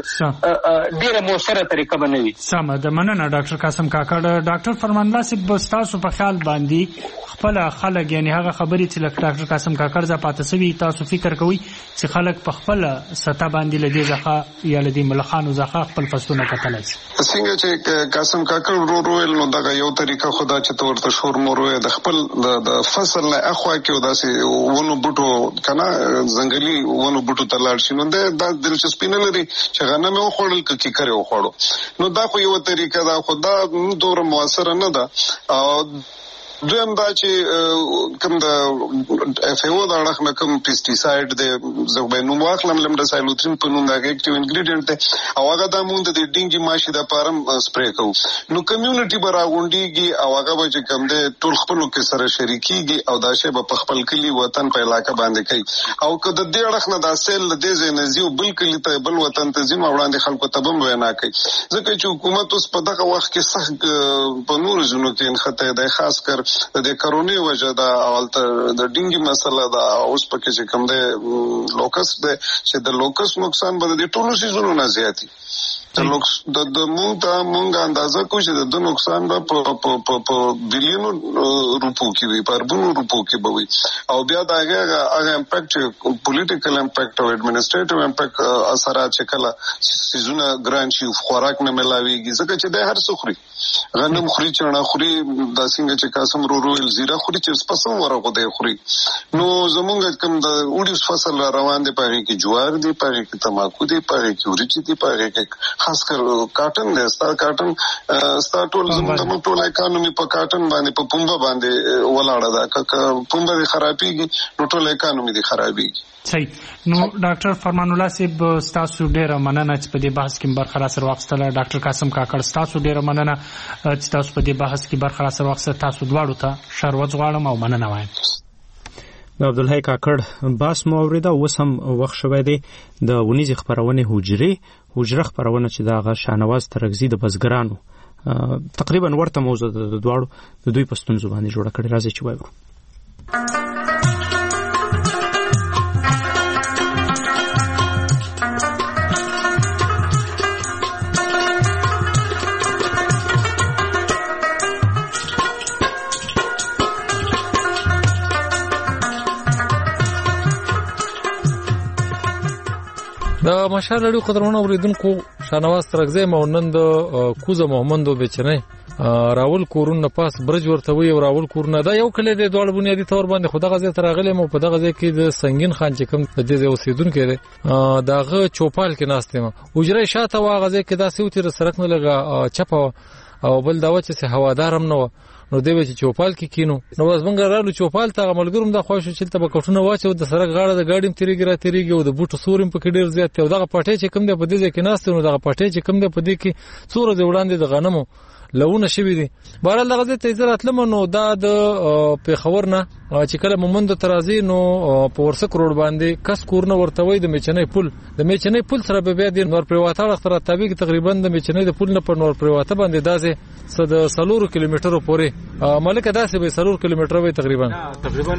ډیره موثره طریقه بنوي سمه ده مننه ډاکټر قاسم کاکړ ډاکټر فرمان الله صاحب تاسو په خیال باندې خپل خلک یعنی هغه خبرې چې لکه ډاکټر قاسم کاکړ ز پاتې سوي تاسو فکر کوئ چې خلک په خپل سطح باندې لدی ځخه یا لدی ملخانو ځخه خپل فصلونه کتلای شي څنګه چې قاسم کاکړ ورو ورو نو دا یو طریقه خدا چې تورته شور مروي د خپل د فصل نه اخوا کې داسې ونو بوټو کنه ځنګلي ونو بوټو ته لاړ شي نو د دلچسپي نه لري چې غنم یې وخوړل کې کړي وخوړو نو دا خو یو طریقه دا خدا دوره موثره نه ده او دویم دا چې کوم د اف ای او دا رقم کوم پیسټیساید د زوبې نو واخلم لم د سایلوترین په نوم دا اکټیو انګریډینټ ته او هغه د مونږ د ډینګي ماشي د پارم سپری کوو نو کمیونټي براغونډيږي او هغه به چې کوم د ټول خپلو کې سره شریکيږي او دا شی په خپل کلی وطن په علاقې باندې کوي او که د دې رقم د اصل د دې نزیو بل کلی ته بل وطن ته ځین وړاندې خلکو ته بم وینا کوي ځکه چې حکومت اوس په دغه وخت کې سخت په نور ځونو کې انخته د خاص کر د کورونی وجه دا اولته د ډینګي مسله دا اوس پکې چې کوم د لوکس د چې د لوکس نقصان به د ټولو سيزونو نه زیاتی د لوکس د مونږ ته مونږ اندازه کوو چې د نقصان به په په په بلیونو روپو کې وي په اربونو روپو کې به وي او بیا دا هغه هغه امپیکټ پولیټیکل امپیکټ او اډمنسټریټیو امپیکټ اثرات چې کله سيزونه ګران شي خوراک نه ملاويږي ځکه چې د هر څه خوري غنم خوري چړه خوري دا څنګه چې قاسم رو رویل زیره خوري چې پسم ورغه دی خوري نو زمونږ کوم د اوډیس فصل روان دی پاره کې جوار دی پاره کې تماکو دی پاره کې ورچی دی پاره کې خاص کر کاټن دی ستار کاټن ستار ټول زموږ ټول اکانومي په کاټن باندې په پومبا باندې ولاړه ده که پومبا دی خرابېږي نو ټول اکانومي دی خرابېږي صحیح نو ډاکټر فرمان الله صاحب تاسو ډیره مننه چې په دې بحث کې برخه را سره واخیستله ډاکټر قاسم کاکړ تاسو ډیره مننه چې تاسو په دې بحث کې برخه را سره واخیسته تاسو دواړو ته شروع غواړم او مننه وایم د عبدالحی کاکړ باس مو اوریده اوس هم وخت شوی دی د ونیزې خپرونې حجرې حجره خپرونه چې د هغه شاهنواز ترکزي د بزګرانو تقریبا ورته موضوع د دواړو د دوی په ستونزو باندې جوړه کړې راځي چې وایو د ماشاء الله قدرمن اوریدونکو شانواز ترغزه مونند کوزه محمدو بچنه راول کورون نه پاس برج ورته وی او راول کورونه دا یو کله د دوړ بنیادی تور باندې خدا غزه ترغله مو په دغه ځای کې د سنگین خان چې کوم د دې اوسیدونکو دی داغه چوپال کې ناشته ما وجره شاته واغزه کې دا سوتی سرک نه لګا چپا او بل دا وچه سه هوادارم نو نو دی چې چوپال کې کینو نو واز منګ رالو چوپال ته ملګروم د خوښ چلته به کوټونه واچو د سرک غاړه د ګاډیم تیریګ را تیریګ او د بوټو سورم په کې ډیر زیات او دغه پټه چې کوم دی په دې کې ناشته نو دغه پټه چې کوم دی په دې کې څوره دی وړاندې د غنمو لونه شوی دي بهرال دغه ځای ته زرات لمنو دا د پیښور نه چې کله مومند ترازی نو په ورسک روډ باندې کس کورنه ورتوي د میچنې پل د میچنې پل سره به بیا د نور پریواته اختر تابع تقریبا د میچنې د پل نه پر نور پریواته باندې داسې صد سلور کیلومترو پورې ملک داسې به سلور کیلومتر وي تقریبا تقریبا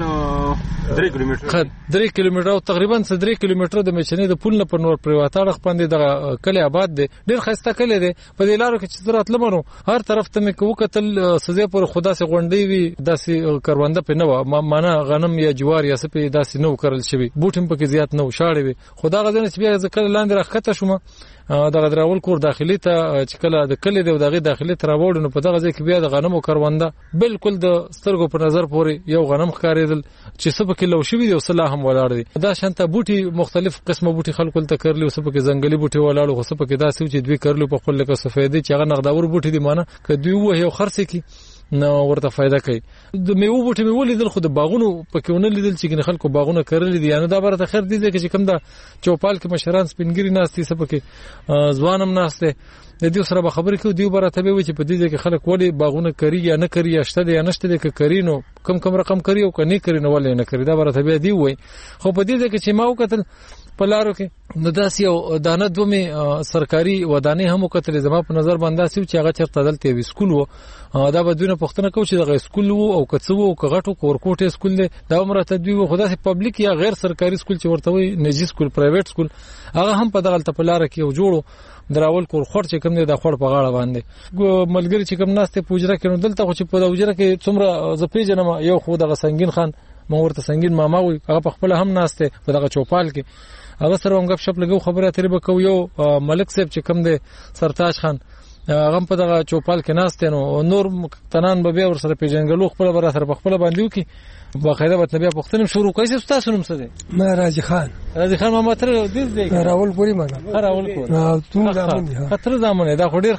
درې کیلومتر درې کیلومتر او تقریبا درې کیلومتر د میچنې د پل نه پر نور پریواته اخ باندې د کله آباد دي ډیر خسته کله دي په دې لارو کې چې زرات لمنو هر طرف ته مې کو کتل سزا پر خدا سي غونډي وي داسې کرونده په نو معنا غنم یا جوار یا سپې داسې نو کرل شوی بوټم پکې زیات نو شاړې وي خدا غزنه چې بیا ځکه لاندې راخته شوم دغه دراول کور داخلي ته چې کله د کلی د دغه داخلي تر وړو نو په دغه ځای کې بیا د غنمو کرونده بالکل د سترګو په نظر پورې یو غنم ښکارېدل چې سبا کې لو شوی دی او صلاح هم ولاړ دی دا شانته بوټي مختلف قسمه بوټي خلکو ته کړل او سبا کې ځنګلي بوټي ولاړ او سبا کې داسې چې دوی کړل په خپل لکه سفیدي چې هغه نغداور بوټي دی معنی ک دوی وه یو خرڅ کی نو ورته فائدہ کوي د میوه بوټي مې ولیدل خو د باغونو پکې ونه لیدل چې خلکو باغونه کړل دي یعنی دا برته خیر دي چې کوم دا چوپال کې مشران سپینګری ناشتي سبا کې ځوانم ناشته د دې سره به خبرې کوي دی برته به چې په دې کې خلک وړي باغونه کوي یا نه کوي یا شته یا نشته دي کوي نو کم کم رقم کوي او کني کوي نو ولې نه کوي دا برته به دی وای خو په دې کې چې ما وکتل په لارو کې نو داسې یو دانه دومې سرکاري ودانې هم وکتلې زما په نظر باندې چې هغه چرته دلته وي سکول وو دا بدونه پښتنه کو چې دغه سکول وو او کڅو او کغټو کورکوټ سکول دی دا عمره تدوی وو خدای پبلک یا غیر سرکاري سکول چې ورته وي نجی سکول پرایویټ سکول هغه هم په دغه په لار کې یو جوړو دراول کور خور چې کوم دی د خور په غاړه باندې ملګری چې کوم ناشته پوجره کړي دلته خو چې په وجره کې څومره زپې جنم یو خو دغه سنگین خان مو ورته سنگین ماما وي هغه په خپل هم ناشته په دغه چوپال کې هغه سره هم غب شپ لګو خبره اترې به کو یو ملک صاحب چې کوم دی سرتاج خان هغه په دغه چوپال کې ناشته نو نور تنان به بیا ور سره پیژنګلو خپل بر سره خپل باندې وکي باقاعده به بیا پښتنم شروع کوي چې تاسو نوم څه دی ما راځي خان راځي خان ما تر دې دی راول پوری ما راول پوری او تو زمون خطر زمونه دا خو ډیر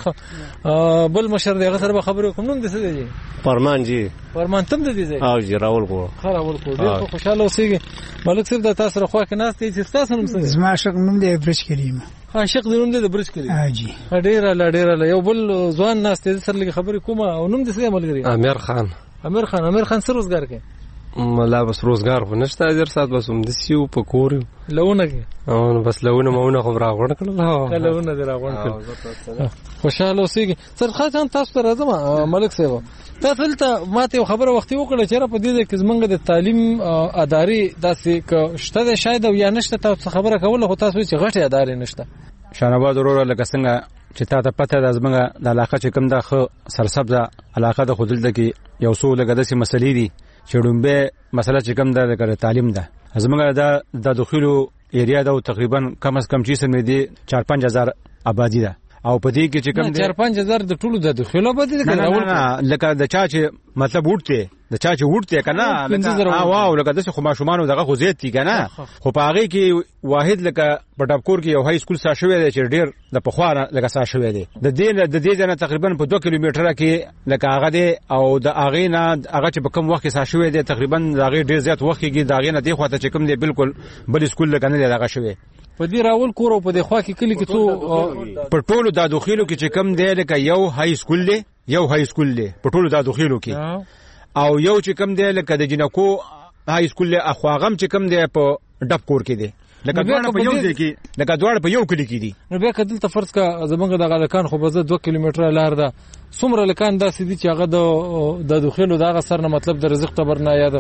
بل مشر دی هغه سره خبرو کوم نوم دې څه دی فرمان جی فرمان تم دې دی او جی راول کو راول کو ډیر خوشاله اوسېږي ملک صاحب د تاسو سره خو کې ناس ته چې تاسو نوم څه دی زما شک نوم دی برش کریم عاشق دې نوم دې د برش کریم اجي ډیر لا ډیر یو بل ځوان ناس ته سره لګي خبرې کومه او نوم دې څه ملګری امیر خان امیر خان امیر خان سره روزګار کوي ملا بس روزګار خو نشته اجر سات بس هم د سیو په کور لونه کې او بس لونه مونه خو راغون کړل ها لونه دې راغون کړل خوشاله اوسېږي سرخه ځان تاسو ته راځم ملک صاحب تاسو ته ماته خبره وختي وکړه چې په دې کې زمونږ د تعلیم ادارې داسې شته ده شاید او یا نشته تاسو خبره کوله خو تاسو چې غټه ادارې نشته شانواز ورور لکه څنګه چې تاسو پته ده زمونږ د علاقه چې کوم د خو سرسبزه علاقه د خودل د کې یو څو لګه د مسلې دي چې ډومبه مسله چې کوم ده د تعلیم ده زمونږ د د داخلو ایریا دا تقریبا کم از کم چې سم دي چار پنځه هزار آبادی ده او په دې کې چې کوم دي چار پنځه هزار د ټولو د داخلو آبادی ده نه لکه د چا چې مطلب وټته د چا چې وټته کنه لکه واو لکه د خو ماشومان دغه خو زیات دي کنه خو په هغه کې واحد لکه بټاپکور کې یو هاي سکول سره شوی دی چې ډیر د پخوانه لکه سره شوی دی د دې د دې نه تقریبا په دوه کیلومتره کې لکه هغه دی او د هغه نه هغه چې په کوم وخت کې سره شوی دی تقریبا هغه ډیر زیات وخت کې د هغه نه دی خو ته چې کوم دی بالکل بل سکول لکه نه دی هغه شوی په دې راول کور او په دې خوا کې کلی کې څو په ټولو د داخلو کې چې کوم دی لکه یو هاي سکول دی یو هاي سکول دی په ټولو د داخلو کې او یو چې کوم دی لکه د جنکو هاي سکول له اخواغم چې کوم دی په ډب کور کې دی لکه دوه په یو ځای کې لکه دوه په یو کلی کې دي نو بیا کدل ته فرض کا زمونږ د غلکان خو به دوه کیلومتره لار ده څومره لکان داسې دي چې هغه د د داخلو دغه سر نه مطلب د رزق تبر نه یاد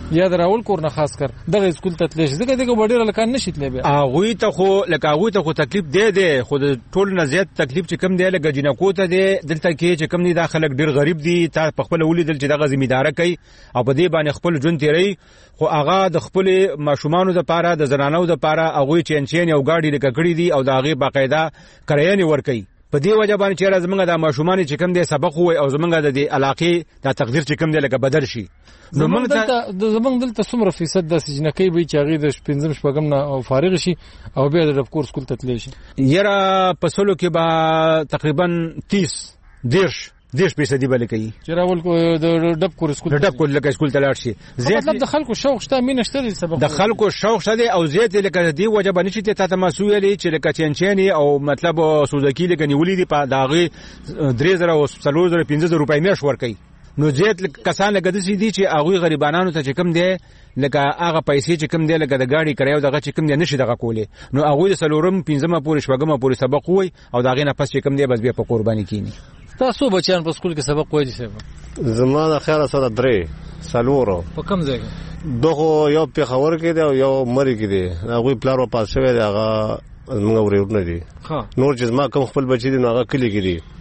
یا دراول کور نه خاص کر دغه سکول ته تللی شي ځکه دغه وړي لکان نشي تللی بیا هغه ته خو لکه هغه ته خو تکلیف دی دی خو ټول نه زیات تکلیف چې کم دی لکه جنکو ته دی دلته کې چې کم دي داخلك ډیر غریب دي تا په خپل ولې دل چې دغه ځمیدار کوي او په دې باندې خپل ژوند تیری خو هغه د خپل ماشومانو د پاره د زنانو د پاره هغه چین چین یو گاډي لکه کړی دي او داغه باقاعده کرایې ور کوي په دې وجه باندې چې زمونږ د ماشومان چې کم دي سبق وای او زمونږ د علاقې د تقدیر چې کم دي لکه بدل شي نو موږ دلته د زمونږ دلته څومره فیصد د سجنکۍ به چې هغه د پنځم شپږم نه فارغ شي او بیا د کورس کول ته تللی شي یره په سلو کې به تقریبا تیس دیرش دیش پیسې دی بل کوي چې راول کو د ډب کورس کول د ډب کول لکه سکول تلاړ شي زیات د خلکو شوق شته مين شته سبق د خلکو شوق شته او زیات لکه دی وجه باندې چې ته مسؤلیت چې لکه چنچنی او مطلب سوزکی لکه نیولې دی په داغه درې زره او څلور زره پنځه زره روپۍ میش ور کوي نو زیات کسان لکه د سې دي چې هغه غریبانو ته چې کم دی لکه هغه پیسې چې کم دی لکه د گاډي کړیو دغه چې کم دی نشي دغه کوله نو هغه د سلورم پنځمه پورې شوګمه پورې سبق وای او داغه نه پس چې کم دی بس بیا په قرباني کینی تاسو بچیان په سکول کې سبق وایي څه زمانه خیره سره درې سلورو په کوم ځای کې دغه یو په خبر کې دی او یو مری کې دی هغه پلارو پاس شوی دی هغه موږ ورونه دي نور چې ما کوم خپل بچی دی نو هغه کلی کې دی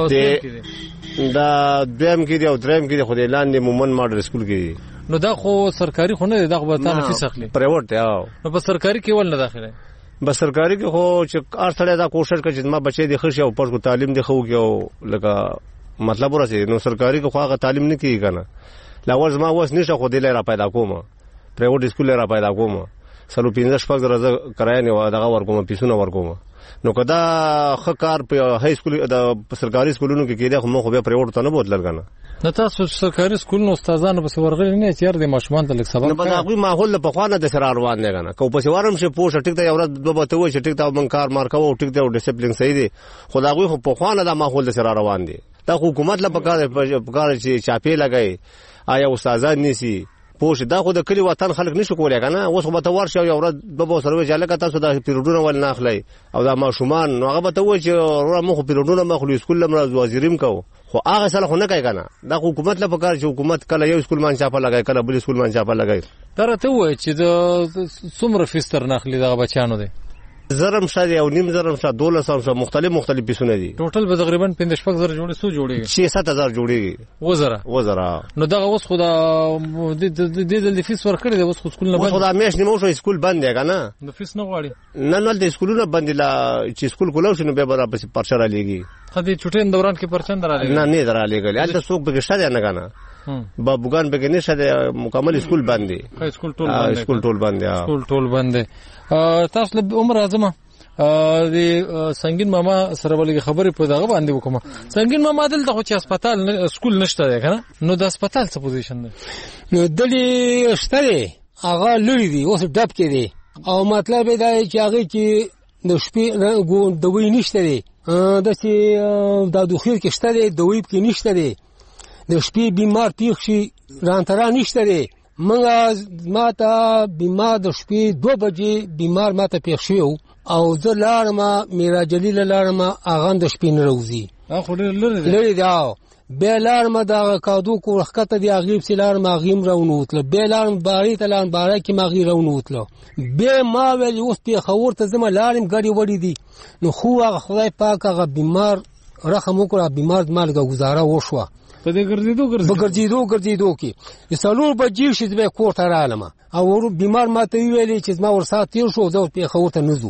دا دویم کې دی او دریم کې دی خو د اعلان دی مومن ماډل سکول کې دی نو دا خو سرکاري خو نه دی دا خو به تاسو فیس اخلي پرایوټ دی نو په سرکاري کې ول نه داخله بس سرکاري کې خو چې ار سره دا کوشش کوي چې ما بچي دي خښ او پړ کو تعلیم دی خو کې او لکه مطلب ورسې نو سرکاري کې خو هغه تعلیم نه کیږي کنه لا ورځ ما وس نشه خو دې لاره پیدا کوم پرایوټ سکول لاره پیدا کوم سلو پینځه شپږ درځه کرای نه و دغه ورکوم پیسونه ورکوم نو کدا خکار په های سکول د سرکاري سکولونو کې کېده خو مخ به پرایوټ ته نه بوتل کنه نو تاسو سرکاري سکولونو استادانو په ورغلي نه چیر د ماشومان ته لیک سبق نه په هغه ماحول په خوانه د سره روان نه کنه کو په سوارم شه پوښ ټیک ته یو ورځ دوه بته و چې ټیک ته من کار مار کوو ټیک ته ډیسپلین صحیح دی خدای خو په خوانه د ماحول د سره روان دي دا حکومت له پکاره پکاره چې چاپی لګای آیا استادان نسی پوښ دا خو د کلی وطن خلک نشو کولای کنه اوس خو به ته ورشه یو ورځ دوه سره وځه لکه تاسو د پیریډونو ول نه اخلي او دا ماشومان نو هغه به ته و چې ورا مخ پیریډونو مخلو سکول لمر وزیریم کو خو هغه سره خو نه کوي کنه دا حکومت له پکاره چې حکومت کله یو سکول مان چاپه لګای کله بل سکول مان چاپه لګای ترته و چې د څومره فیستر نخلي دغه بچانو دي زرم شاده او نیم زرم شاده دولس هم شاده مختلف مختلف پیسونه دي ټوټل به تقریبا پنځه شپږ زره جوړې سو جوړيږي شش سات هزار جوړيږي وزره وزره نو دغه اوس خو دا د د د فیس ورکړي د اوس خو سکول نه بند خو دا مېش نیمو شو سکول بند دی کنه نو فیس نه غواړي نه نه د سکولونو بند لا چې سکول کولو شنو به برابر پس پرچا لګي خدي چټین دوران کې پرچن درالي نه نه درالي ګل الته څوک به شته نه کنه بابوګان به نه شته مکمل سکول بند دی سکول ټول بند سکول ټول بند دی سکول ټول بند دی تاسو له عمر اعظم د سنگین ماما سره ولګي خبرې په دغه باندې وکم سنگین ماما دلته خو چې هسپتال سکول نشته دی کنه نو د هسپتال څه پوزیشن دی نو دلی شته دی هغه لوی دی اوس ډب کې دی او مطلب دا چې هغه کې د شپې د دوی نشته دی د چې د دوخیر کې شته دی دوی کې نشته دی د شپې بیمار پیښ شي رانترا نشته دی منګه ماته بیمار د شپې دو بجې بیمار ماته پیښ شو او زه لاړم میرا جلیل لاړم اغه د شپې نه روزي اخو لري لري دا به لاړم دا کادو کو وخته دی غیب سلار ما غیم راونوتل به لاړم باری تلان بارا کی ما غی راونوتل به ما ویل اوس په خور ته زما لاړم غړي وړي دي نو خو هغه خدای پاک هغه بیمار رحم وکړه بیمار مالګه گزاره وشوه په دې ګرځېدو ګرځېدو ګرځېدو ګرځېدو کې څلور بجې شې به کوټه رالم او ور بیمار ماته ویلې چې ما ور سات تیر شو زه په خوته نزو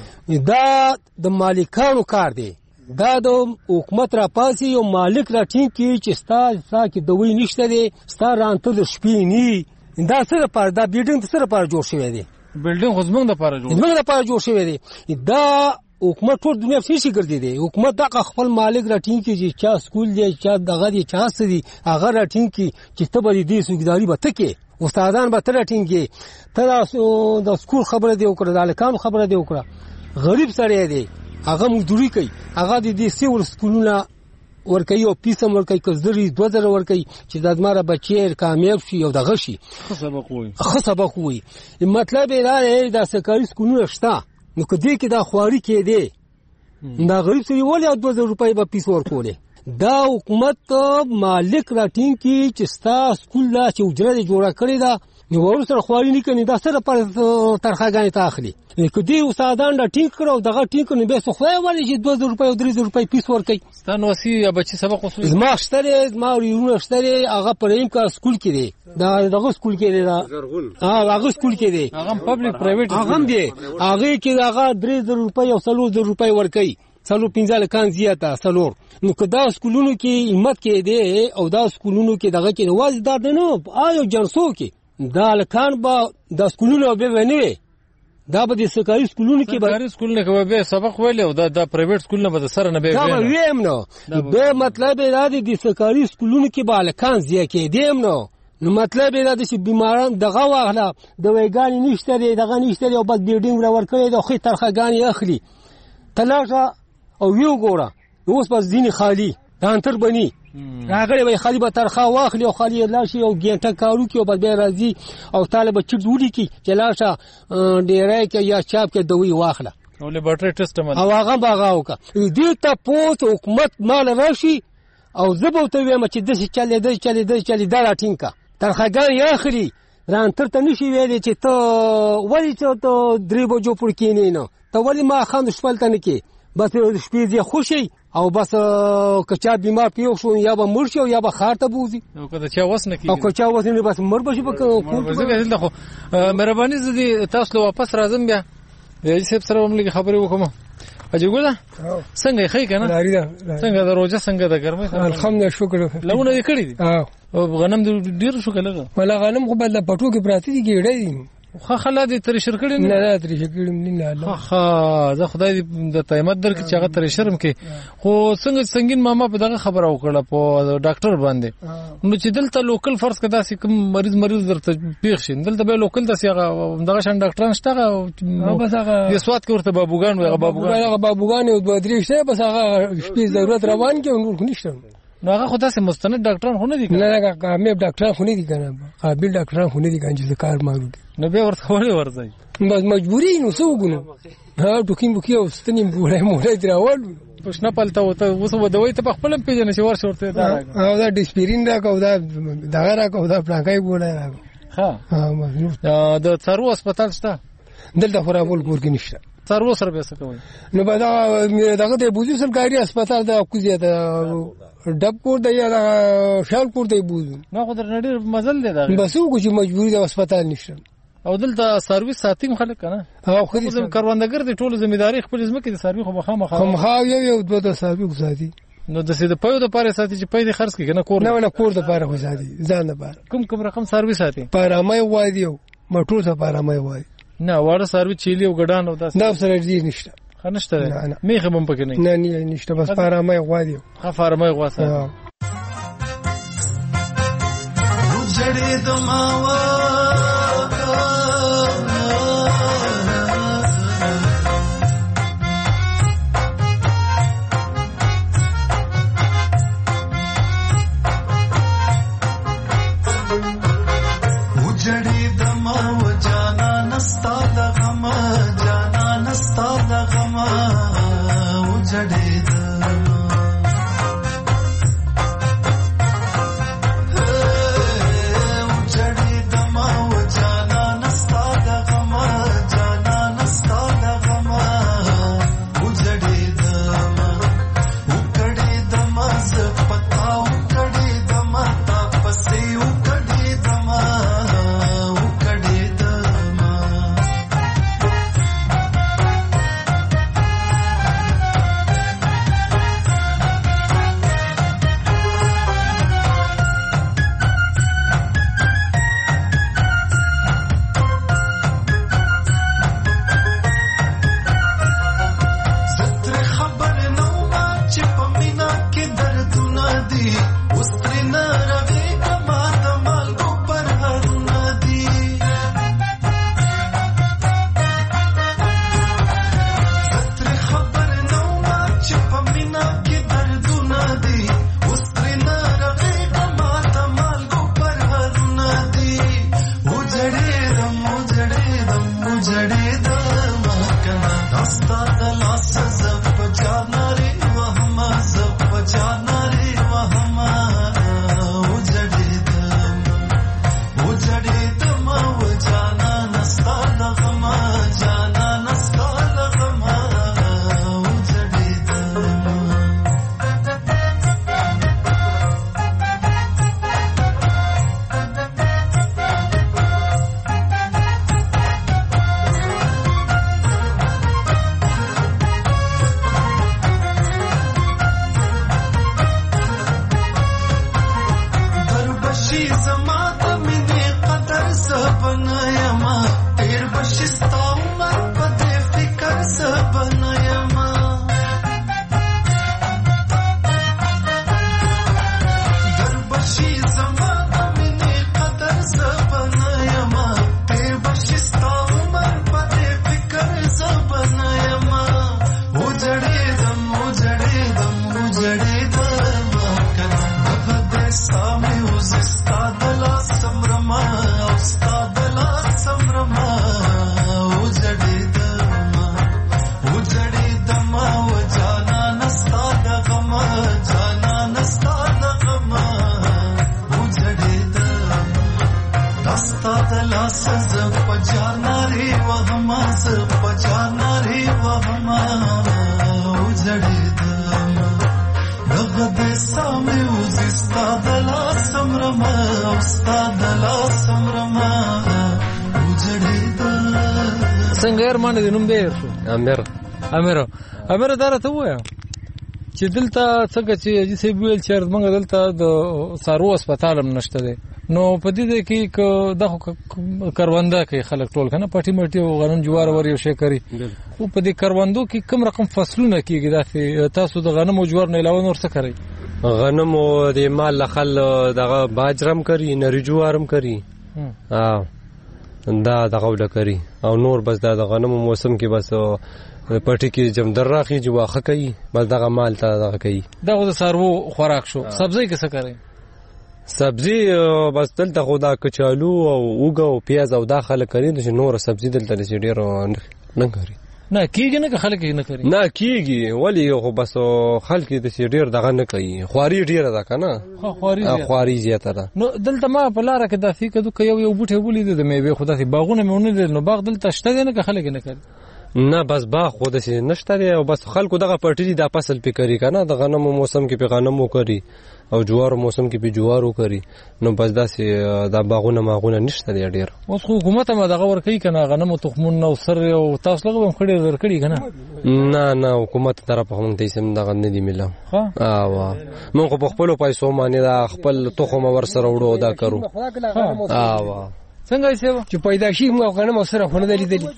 دا د مالکانو کار دی دا د حکومت را پاسي یو مالک را ټینګ کی چې ستا ساکه دوی نشته دی ستا رانته د شپې ني دا سره پر دا بیلډینګ سره پر جوړ شوی دی بیلډینګ خو زمونږ د پاره جوړ زمونږ د پاره جوړ شوی دی دا حکومت ټول دنیا په شي ګرځي دی حکومت دا خپل مالک را ټینګ کی چې چا سکول دی چا دغه دی چا سدي هغه را ټینګ کی چې ته به دې سګداري به تکي استادان به تر ټینګ کی ته د سکول خبره دی وکړه د الکانو خبره دی وکړه غریب سره دی هغه مزدوري کوي هغه د دې سیور سکولونه ورکوي او پیسم ورکوي کزدري دوه زره ورکوي چې د ادمره بچیر کامیاب شي او دغه شي سبق وي خو سبق وي مطلب دا د سرکاري سکولونه شته نو کدی کې دا خواري کې دی دا غریب سړي ولې دوه زره روپۍ به پیس ورکولې دا حکومت مالک راټینګ کی چې ستا سکول لا چې اجره جوړه کړی دا نو ورسره خواري نه کوي دا سره پر ترخاګانې ته اخلي کدی استادان دا ټینګ کړو دغه ټینګ نه به څه خو ولې چې دوه زره روپۍ او درې زره روپۍ پیس ورکړي ستانه وسی بچي سبق وسو ما شتره ما یو شتره هغه پریم کا سکول کې دی دا دغه سکول کې دی دا ها هغه سکول کې دی هغه پبلک پرایویټ هغه دی هغه کې هغه درې زره روپۍ او څلور زره روپۍ ورکړي څلور پنځه لکان زیاته څلور نو کدا سکولونو کې همت کې دی او دا سکولونو کې دغه کې واز دا نه آیو جنسو کې دا لکان با د سکولونو به ونی دا به د سرکاري سکولونو کې به سرکاري سکول نه کوي به سبق ویل او دا د پرایویټ سکول نه به سره نه به دا ویم نو به مطلب دا دی د سرکاري سکولونو کې به لکان زیه کې دیم نو نو مطلب دا دی چې بیماران دغه واغله د ویګانی نشته دی دغه نشته دی او بس بیلډینګ را ورکړي د خې ترخګانی اخلي تلاشه او یو ګوره اوس بس دین خالی دا انتر بني راغلی به خالی به ترخه واخلي او خالی لاشي او ګنټه کارو کې او بس به راځي او طالب چټ وړي کې چې لاشه ډیرای کې یا چاپ کې دوی واخله او لیبارټری ټیسټ هم او هغه باغاو کا دې ته پوت حکومت مال راشي او زبو ته ویم چې د څه چلې د چلې د چلې دا ټینګه ترخګان یا اخري ران تر ته نشي ویلې چې ته ولی ته درې بجو پور کې نه نو ته ولی ما خان شپل ته نه کې بس شپې دې خوشي او بس کچا بیمار پیو شو یا به مرشي او یا به خار ته بوزي او کله چا وس نه کی او کچا وس نه بس مر بشي په کوم خو مهرباني زدي تاسو واپس راځم بیا یی سب سره هم لګي خبرې وکم اجي ګولا څنګه خې کنه څنګه د روزه څنګه د ګرمه الحمدلله شکر لونه دې کړی دي او غنم ډیر شو کله ولا غنم خو بل پټو کې پراتی دي ګړې خو خلا دې تر شرکړې نه نه تر شرکړې نه الله خا زه خدای دې د تایمت در کې چې هغه تر شرم کې خو څنګه سنگین ماما په دغه خبره وکړه په ډاکټر باندې نو چې دلته لوکل فرض کدا سي کوم مریض مریض درته پیښ شي دلته به لوکل د سیغه دغه شان ډاکټران شته بس هغه د سواد کې ورته بابوګان وي بابوګان هغه بابوګان او دوه درې شته بس هغه شپې ضرورت روان کې نور نشته نو هغه خدای سي مستند ډاکټران خو نه دي نه نه کامیاب ډاکټران خو نه دي کنه قابل ډاکټران خو نه دي کنه چې کار مارو نو به ورته ولې ورځي بس مجبوری نو څه وګنو ها ټوکیم بوکي او ستنیم بوله موړې دراول پښنه پلته وته وسو دوی ته خپل پیژنې چې ورشه ورته دا او دا ډیسپیرین را کو دا دغه را کو دا پلاکای بوله را ها ها د څارو هسپتال شته دلته خرابول کور کې نشته څارو سره به څه کوي نو به دا دغه د بوزي سرکاري هسپتال دا کوزي دا ډب کور دی یا شال کور دی بوزو نو خو در نړۍ مزل دی دا بس وګو چې مجبوری د هسپتال نشته او دلته سرویس ساتیم خلک کنه او خو دې کاروندګر د ټولو ځمېداري خپل ځمکې د سرویس خو مخامخ خامخا یو یو دوه د سرویس ساتي نو د سید پيو د پاره ساتي چې پي د خرڅ کې کنه کور نه نه کور د پاره خو ساتي ځان د پاره کوم کوم رقم سرویس ساتي پاره مې وای دیو مټور ته پاره مې وای نه واره سرویس چيلي او ګډان او داس نه سره دې نشته خنشته میخه بم پکې نه نه نه نشته بس پاره مې وای دیو خا فارمې غواسه جړې دماوا لاس ز پجاناري وهما ز پجاناري وهما وجړېدم دغه د سامي وز استاد لا سمرما استاد لا سمرما وجړېدم څنګه یې مانه دینم دی امیر امیر امیر درته وایم چې دلته څنګه چې چې ویل چې موږ دلته د سارو هسپتال هم نشته دی نو په دې کې د کروندو کې خلک ټول کنه پټي مټي او غنم جوار ور یو شي کوي او په دې کروندو کې کوم رقم فصلونه کېږي دا تاسو د غنم او جوار نه علاوه نور څه کوي غنم او د مال لخل دغه باجرم کوي نری جوارم کوي ها دا دغه ول کوي او نور بس دا د غنم موسم کې بس پټي کې جمدر راخي جو واخه کوي بس دغه مال ته دغه کوي دغه د سارو خوراک شو سبزی کې څه کوي سبزی بس دلته خدا کچالو او اوګه او پیاز او داخله کوي د نور سبزی دلته د ډیر نه کوي نه کیږي نه خلک نه کوي نه کیږي ولی خو بس خلک د ډیر دغه نه کوي خواري ډیر ده کنه خو خواري خواري زیاته ده نو دلته ما په لار کې د فکر دوه یو یو بوټي ولید د میوه خدا سي باغونه مونږ نو باغ دلته شته نه خلک نه کوي نه بس باغ خود سي نشته او بس خلکو دغه پټي د فصل پکري کنه د غنمو موسم کې په غنمو کوي او جوار موسم کې په جوارو کوي نو بس داسې د باغونه ماغونه نشته دی ډیر اوس حکومت ما دغه ور کوي کنه غنمو تخمون نو سر او تاسو لغه هم خړې ور کړی کنه نه نه حکومت طرف هم ته سم دغه نه دی ملو ها وا مونږ په خپل پیسو باندې دا خپل تخم ور سره وړو دا کرو ها وا څنګه یې چې پیدا شي موږ غنم سره خونه لیدلې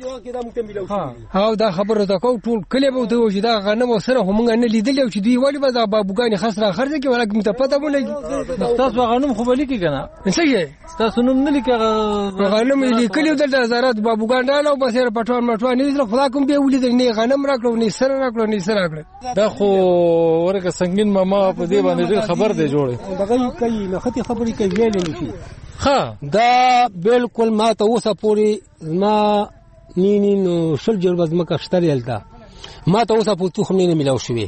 ها دا خبره دا کو ټول کله به ته وځي دا غنم سره هم نه لیدلې چې دی ولی به دا بابوګانی خسره خرڅ کې ولکه مت پته مونږ تاسو غنم خو بلی کې کنه څه یې تاسو نوم نه لیکه غنم لیکلو د زارات بابوګان ډاله او بسره پټوان مټوان نه خدا کوم به ولیدل نه غنم راکړو نه سره راکړو نه سره راکړو دا خو ورګه سنگین ماما په دې باندې خبر دی جوړه دغه کوي نه ختی خبرې کوي ویل نه شي ها دا بالکل ما ته اوسه پوری ما نی نی نو شل جربز مکه شتر یلتا ما ته اوسه پوتو خو نه ملاو شوی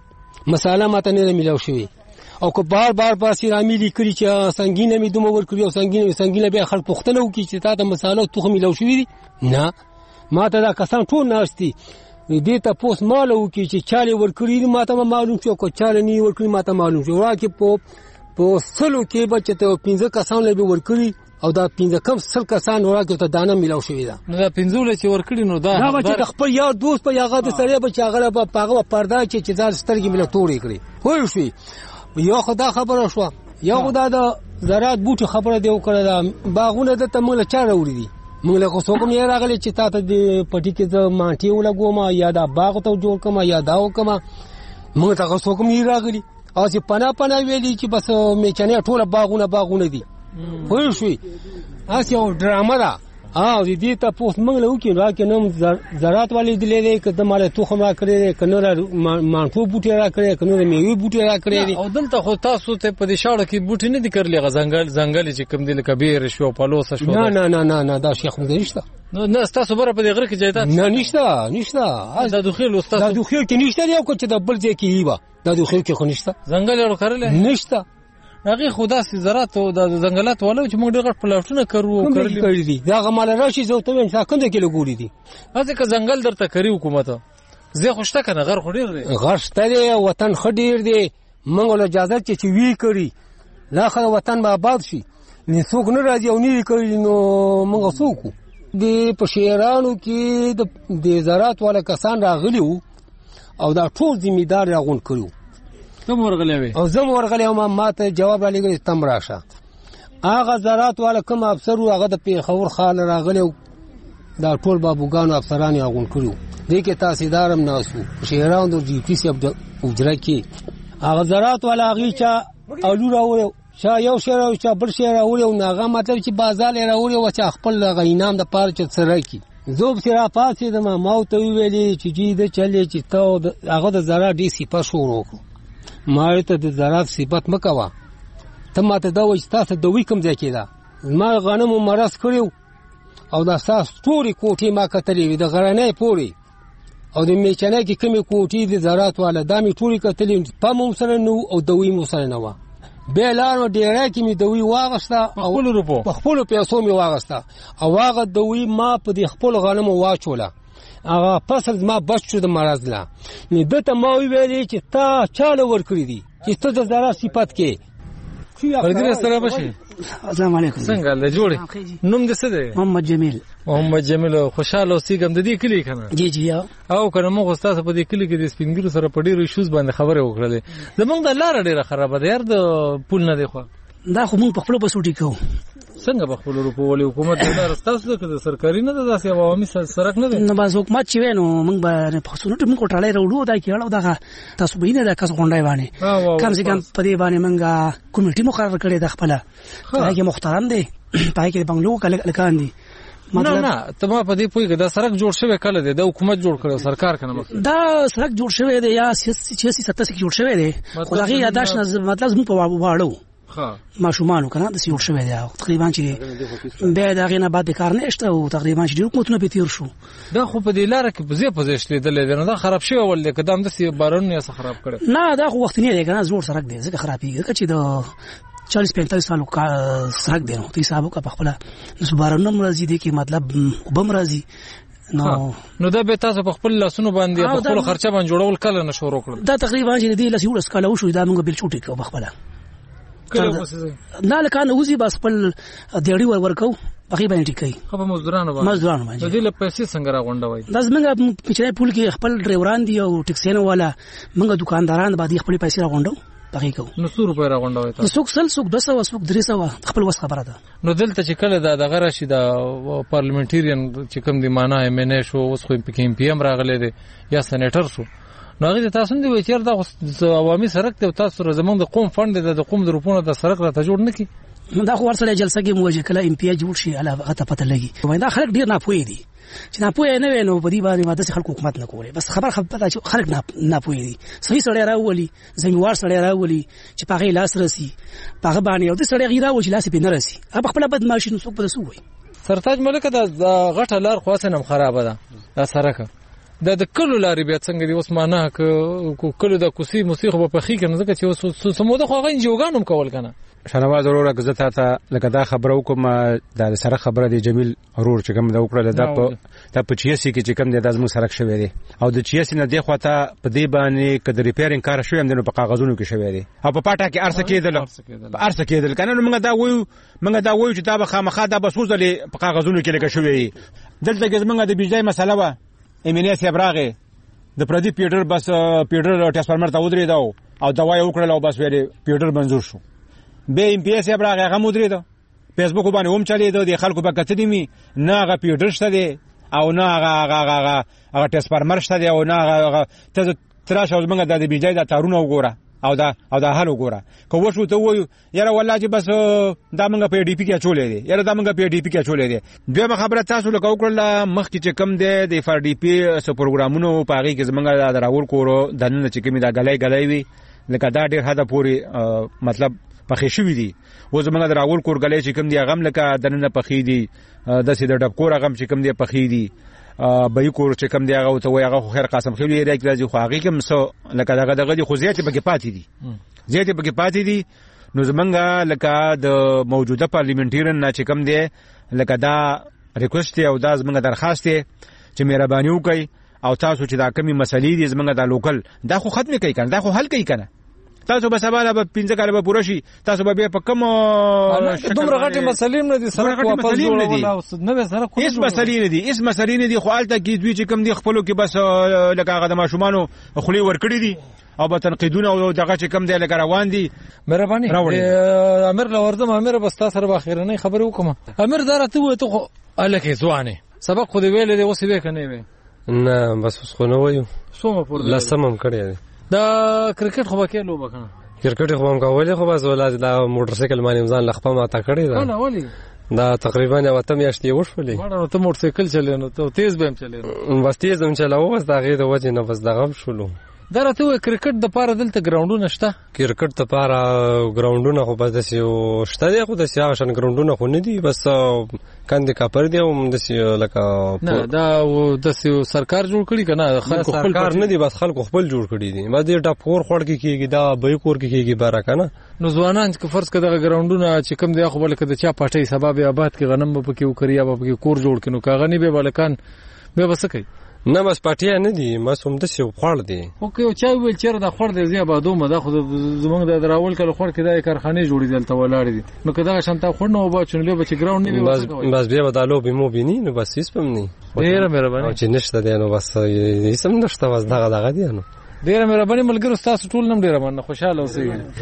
مساله ما ته نه ملاو شوی او کو بار بار پاسې رامیلی کړی چې سنگینه می دومره ور کړی او سنگینه سنگینه به خلک پختنه وکي چې تا ته مساله تو خو ملاو شوی نه ما ته دا کسان ټول ناشتي دې ته پوس مال وکي چې چاله ور کړی ما ته معلوم شو کو چاله نی ور کړی ما ته معلوم شو راکه په په سلو کې بچته پنځه کسان له ورکړي او دا پنځه کم سل کسان ورکه ته دانه ملاو شوی دا نو دا پنځه له چې ورکړي نو دا دا چې خپل یو دوست په یاغه د سره بچ هغه په پاغه پردا چې چې ځان سترګې مله توړې کړې وای شو یو خدا خبره شو یو خدا د زراعت بوټي خبره دی وکړه دا باغونه د تمله چاره وړي دي موږ له کوڅو کوم یې راغلي چې تاسو د پټي کې د مانټي ولګوما یا دا باغ ته جوړ کما یا دا وکما موږ ته کوڅو کوم یې راغلي او چې پنا پنا ویلي چې بس میچنه ټوله باغونه باغونه دي وای شو اس یو ډرامه ده اه دې ته پوس موږ له وکي راکې نوم زراعت والے دلې دې کده مال توخم را کړې کنه مانټو بوټي را کړې کنه میوه بوټي را کړې او دلته خو تاسو ته په دې شاړه کې بوټي نه دي کړلې غزنګل زنګل چې کوم دي کبیر شو پالوس شو نه نه نه نه نه دا شیخ مو نشته نو نه تاسو بره په دې غره کې جایداد نه نشته نشته دا دوخیل استاد دا دوخیل کې نشته یو کو چې د بل ځای کې ایبا دا دوخیل کې خو نشته زنګل ورو کړل نشته هغه خدا سي زراعت او د ځنګلات والو چې موږ ډېر پلاټونه کړو کړی دي دا غمال راشي زه ته ویم څنګه کې لګوري دي هغه که ځنګل درته کړی حکومت زه خوشته کنه غر خو ډېر دی غر شته وطن خډیر دی موږ له اجازه چې وی کړی لا خو وطن به آباد شي نه څوک نه راځي او نه کوي نو موږ څوک دی په شهرانو کې د زراعت والا کسان راغلی او دا ټول ذمہ دار راغون کړو کوم ورغلې وي او زم ورغلې او ما ته جواب را لګل تم راشه هغه زراعت والا کوم افسر هغه د پیښور خال راغلی دا ټول بابوګانو افسران راغون کړو دې کې تحصیلدارم ناسو شهرانو د ډیپټي سي اجرا کې هغه زراعت والا هغه چا اولو راوړو شا یو شهر او چا بل شهر راوړو ناغه مطلب چې بازار راوړو او چې خپل غینام د پاره چې سره کی زوب سره پاتې د ما ماوت ویلې چې جې د چلې چې تا هغه د زراعت ډي سي په شروع ما ته د زراعت صفات مکوا ته ماته دا وای تاسو د وی کوم ځای کې دا ما غنم مرز کړیو او دا تاسو ټوري کوټي ما کتلې د غرانې پوري او د میچنه کې کومې کوټي د زراعت والا د می ټوري کتلې په مو سره نو او د وی مو سره نو به لار ډیره کې می دوی واغسته او خپل روپو په خپل پیسو می واغسته او واغه دوی ما په دې خپل غنمو واچوله هغه فصل ما بچ شو د مرز لا نه دته ما ویلې چې تا چاله ور کړی دي چې ته د زړه صفات کې فريدي سره بشي. السلام علیکم. څنګه له جوړې نوم دې څه دی؟ محمد جمیل. محمد جمیل خوشاله اوسېږم د دې کلی کنه. جی جی او کنه موږ تاسو په دې کلی کې د سپینګرو سره په ډیرو شوز باندې خبره وکړلې. زمونږ د لار ډیره خرابه ده یار د پول نه دی خو. دا خو موږ په خپل بسوټی کوو. څنګه په خپل روپو ولې حکومت دا راستاسو د سرکاري نه د داسې عوامي سرک نه دی. نه باز حکومت چې وینو موږ به په سونټ موږ کوټاله وروړو دا کېړو دا تاسو به نه دا کس غونډای باندې کم سے کم په دې باندې موږ کمیټي مقرر کړې د خپل هغه محترم دی پای کې بنگلو کله لکان دي. نه نه ته ما په دې پوهیږه دا سرک جوړ شوی کله دی د حکومت جوړ کړو سرکار کنه دا سرک جوړ شوی دی یا سیاسي ستاسو کې جوړ شوی دی خو دا غي یاداش مطلب زموږ په واړو ها ماشومان کنه د سیور شوی دی تقریبا چې به دا غینه بعد کار نشته او تقریبا چې حکومتونه په تیر شو دا خو په دې لار کې بزې پزې شلې دلې نه دا خراب شوی ول کدام د سی بارون نه خراب کړي نه دا خو وخت نه دی کنه زوړ سرک دی ځکه خرابېږي چې د چالیس پینتالیس سالو کا سرک دی نو تی حساب کا په خپل نو بارون مرزي دی کې مطلب وبم راځي نو نو دا به تاسو په خپل لاسونو باندې په خپل خرچه باندې جوړول کله نشو وکړل دا تقریبا چې دی لاسي ورس کاله وشو دا موږ بل چوټي کو په خپل نه لکه نو وزي بس خپل دیړی ور ورکو بقي باندې ټیکي خو په مزدورانو باندې مزدورانو باندې د دې له پیسې څنګه راغونډوي دا زمونږ پچره پول کې خپل ډرایوران دي او ټیکسینو والا موږ دکانداران باندې خپل پیسې راغونډو بقي کو نو څو روپے راغونډوي تاسو سوق سل سوق دو سوه سوق درې سوه خپل وس خبره ده نو دلته چې کله دا دغه راشي دا پارلیمنټریان چې کوم دی معنا ایم ان ای شو اوس خو پی ایم پی ام راغله دي یا سېنیټر شو نو هغه تاسو نه وی چیر دا عوامي سرک ته تاسو زمونږ د قوم فند د قوم د روپونو د سرک را ته جوړ نکي دا خو ورسره جلسه کې موجه کله ام پی جوړ شي علاوه ته پته لګي وای دا خلک ډیر نه پوي دي چې نه پوي نه وینو په دې باندې ماده خلک حکومت نه کوي بس خبر خبره چې خلک نه نه پوي دي صحیح سړی راولي زمیوار سړی راولي چې پاغه لاس رسی پاغه باندې او د سړی غیره و چې لاس په نه رسی اب خپل بد ماشين څوک په سوې سرتاج ملک دا غټه لار خاصه نم خراب ده دا سرک دا د کلو لارې بیا څنګه دی اوس معنا ک کلو د کوسی موسیقي په خې کنه ځکه چې اوس سموده خو غن جوګانم کول کنه شنواز وروره غزه ته لکه دا خبره وکم د سره خبره دی جمیل ورور چې کوم دا وکړه د په په چیاسي کې چې کوم د ازمو سرک شوی دی او د چیاسي نه دی خواته په دې باندې کډ ریپیرینګ کار شوی هم د په کاغذونو کې شوی دی او په پټه کې ارسه کېدل ارسه کېدل کنه نو موږ دا وایو موږ دا وایو چې دا به خامخا دا بسوز د په کاغذونو کې لګه شوی دلته کې موږ د بجای مسله و امنیت سیبراغه د پردی پیډر بس پیډر ټرانسفارمر ته ودرې دا او دوايي وکړل او بس ویلې پیډر منزور شو به ام پی اس سیبراغه هغه مدرې دا فیسبوک باندې هم چلی دا د خلکو په کتنې می نه هغه پیډر شته دی او نه هغه هغه هغه ټرانسفارمر شته دی او نه هغه ته تراشه او موږ د بجای د تارونه وګوره او دا او دا حل وګوره کو وشو ته وایو یاره والله چې بس دا موږ په ډی پی کې چولې دي یاره دا موږ په ډی پی کې چولې دي دوی خبره تاسو له وکړه مخکې چې کم دی د فار ډی پی سو پروګرامونو په هغه کې زمونږ د راول کورو د نن چې کومه دا غلای غلای وي لکه دا ډیر حدا پوری مطلب پخې شوې دي و زمونږ د راول کور غلای چې کوم دی غم لکه د نن پخې دي د سید ډب کور غم چې کوم دی پخې دي بای کور چې کوم دی هغه ته وای هغه خیر قاسم خېل یې راځي راځي خو هغه کوم سو لکه دغه دغه دي خو زیاتې بګې پاتې دي زیاتې بګې پاتې دي نو زمونږ لکه د موجوده پارلیمنټریان نه چې کوم دی لکه دا ریکوست او دا زمونږ درخواست دی چې مهرباني وکړي او تاسو چې دا کمی مسلې دي زمونږ د لوکل دا خو ختم کوي کنه دا خو حل کوي کنه تاسو به سبا به پنځه کاله به پوره شي تاسو به په کوم دومره غټه مسلې نه دي سره واپس جوړول او نه سره کوم هیڅ مسلې نه دي هیڅ مسلې نه دي خو الته کې دوی چې کوم دي خپلو کې بس لکه هغه د ماشومانو خولي ورکړي دي او به تنقیدونه او دغه چې کوم دی لکه روان دي مهرباني امیر لوردم امیر بس تاسو سره باخیرنه خبرې وکم امیر دارته وته خو الکه ځوانه سبق خو دی ویل دی اوس به کنه وي نه بس خو نه وایو سومه پور لسمم کړی دا کرکټ خو به کې لوبه کنه کرکټ خو هم کولې خو بس ولادت دا موټر سایکل باندې ځان لخپه ما تا کړی دا نه ولی دا تقریبا یو تم یاشتي وشولې ما ته موټر سایکل چلینو ته تیز بهم چلینو بس تیز هم چلاو بس دا غي د وجه نه بس دغه شولو دا راته وایي کرکټ دپاره دلته ګراونډونه شته؟ کرکټ دپاره ګراونډونه خو بس داسې شته دی، خو داسې هغه شان ګراونډونه خو نه دي، بس کندې کاپر دی او همداسې لکه نه دا داسې سرکار جوړ کړي که نه خلکو خپل سرکار نه دي، بس خلکو خپل جوړ کړي دي. بس دې ټاپور خوړ کې کېږي، دا بهي کور کې کېږي باره که نه. نو ځوانان چې فرض کړه دغه ګراونډونه چې کوم دی خو به لکه د چا پټۍ سبا به آباد کې غنم به پکې وکړي یا به پکې کور جوړ کړي، نو که هغه نه بیا به هلکان بیا به څه کوي؟ نه بس پټیا نه دي، بس همداسې خوړ دی. خو که یو چا وویل چېرې دا خوړ دی زه آبادومه، دا خو زمونږ د راول کله خوړ کې دا کارخانې جوړې دي هلته ولاړې دي، نو که دغه شان تا خوړ نه وباچو نو بیا به چې ګراونډ نه وي بس بس بیا به دا لوبې موبې نه نو بس هېڅ به هم نه ډېره مهرباني. او چې نشته دی نو بس هېڅ هم نشته، بس دغه دغه دی. نو ډیره مهرباني ملګرو، ستاسو ټول نم ډیره مننه، خوشاله اوسئ.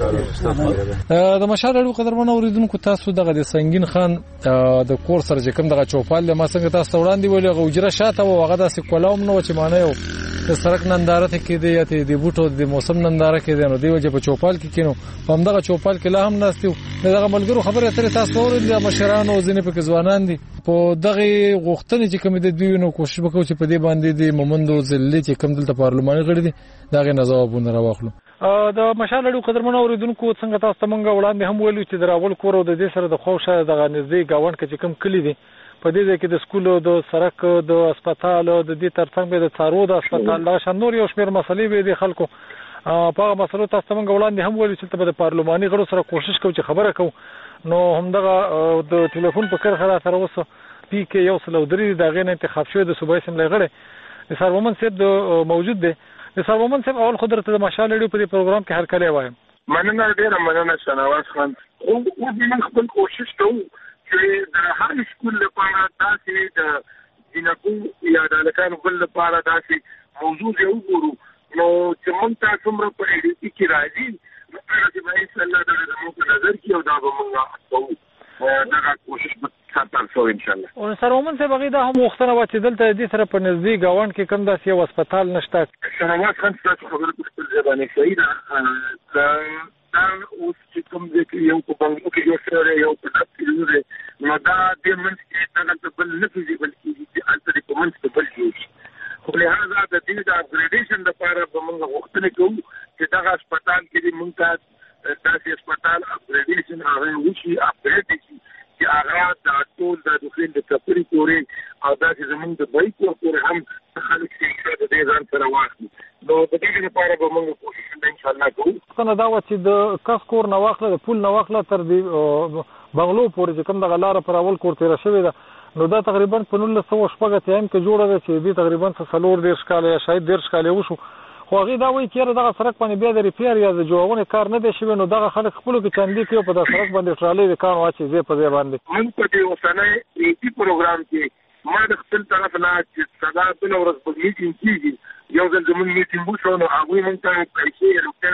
د مشال اړو قدرمن اوریدونکو، تاسو دغه د سنگین خان د کور سره چې کوم دغه چوپال ما څنګه تاسو وړاندې ویل هغه اجره شاته و، هغه داسې کولاوم نو چې معنی یو د سړک ننداره ته کې دی یا د بوټو د موسم ننداره کې دی، نو دی وجه په چوپال کې کینو په همدغه چوپال کې لا هم ناستو. دغه ملګرو خبره اترې تاسو اورئ، د مشرانو ځینې پکې ځوانان دي په دغه غوښتنې چې کوم د دوی نو کوشش وکړو چې په دې باندې د مومندو ضلع چې کوم دلته پارلماني غړي دي دغه نظاوبونه راوخلو. د مشال اړو قدرمن اوریدونکو، څنګه تاسو ته مونږ وړاندې هم ویلو چې د راول کور او د دې سره د خوښه دغه نږدې گاوند کې چې کوم کلی دي په دې ځای کې د سکول، د سړک، د هسپتال، د دې ترڅنګ به د څارو د هسپتال دغه شان نور یو شمېر مسلې به د خلکو په هغه مسلو تاسو ته مونږ وړاندې هم ویلو چې د پارلماني غړو سره کوشش کوو چې خبره کوو. نو همدغه د ټلیفون په کرښه را سره اوس پی کې یو سل او درې د هغې نه انتخاب شوی د صوبایي اسمبلۍ غړی نثار مومن صاحب موجود دی. نثار مومن صاحب، اول خو درته د مشال اړیو په دې پروګرام کې هرکلی وایم. مننه، ډېره مننه شنواز خان. خو اوس موږ خپل کوشش کوو چې د هر سکول لپاره داسې د جینکو یا د هلکانو بل لپاره داسې موضوع یې وګورو، نو چې موږ ته څومره په ایډیټي کې راځي نو هغه چې به انشاءالله دغه زموږ په نظر کې او دا به موږ کوو، دغه کوشش به ساتل شو انشاءالله. او نثار مومن صاحب، هغې دا هم غوښتنه وه چې دلته دې سره په نږدې ګاونډ کې کوم داسې یو هسپتال نشته. شنواز خان، ستاسو خبره په خپل ځای باندې صحیح ده. دا اوس چې کوم ځای کې یو په بنګلو کې یو شی دی، یو په ډب کې یو دی، نو دا دې منځ کې دغلته بل نه فیزیبل کېږي چې هلته دې په منځ کې بل جوړ شي. خو لهذا د دې د اپګریډیشن لپاره به موږ غوښتنې کوو چې دغه هسپتال کې دې موږ ته داسې هسپتال اپګریډیشن هغه وشي، اپګریډ شي چې هغه د ټول د دخیل د کپري پورې او داسې زموږ د بهي کور پورې هم خلک چې د دې ځان سره واخلي. نو د دې لپاره به موږ کوشش انشاءالله کوو. څنګه دا وه چې د کس کور نه واخله، د پول نه واخله، تر دې بغلو پورې چې کوم دغه لاره پر اول کور تېره شوې ده، نو دا تقریبا په نولس سوه شپږ اتیایم کې جوړه ده چې دې تقریبا څلور دېرش کاله یا شاید دېرش کاله وشو. خو هغې دا وایي چې یاره دغه سړک باندې بیا د ریپیر یا د جوړونې کار نه دی شوی، نو دغه خلک خپلو کې چندې کوي په دغه سړک باندې ټرالۍ د کاڼو اچوي ځای په ځای باندې. موږ په دې اوسنی ایټي پروګرام کې ما د خپل طرف نه چې سبا بله ورځ به میټینګ کېږي، یو ځل زموږ میټینګ وشو، نو هغوی موږ ته پیسې روپۍ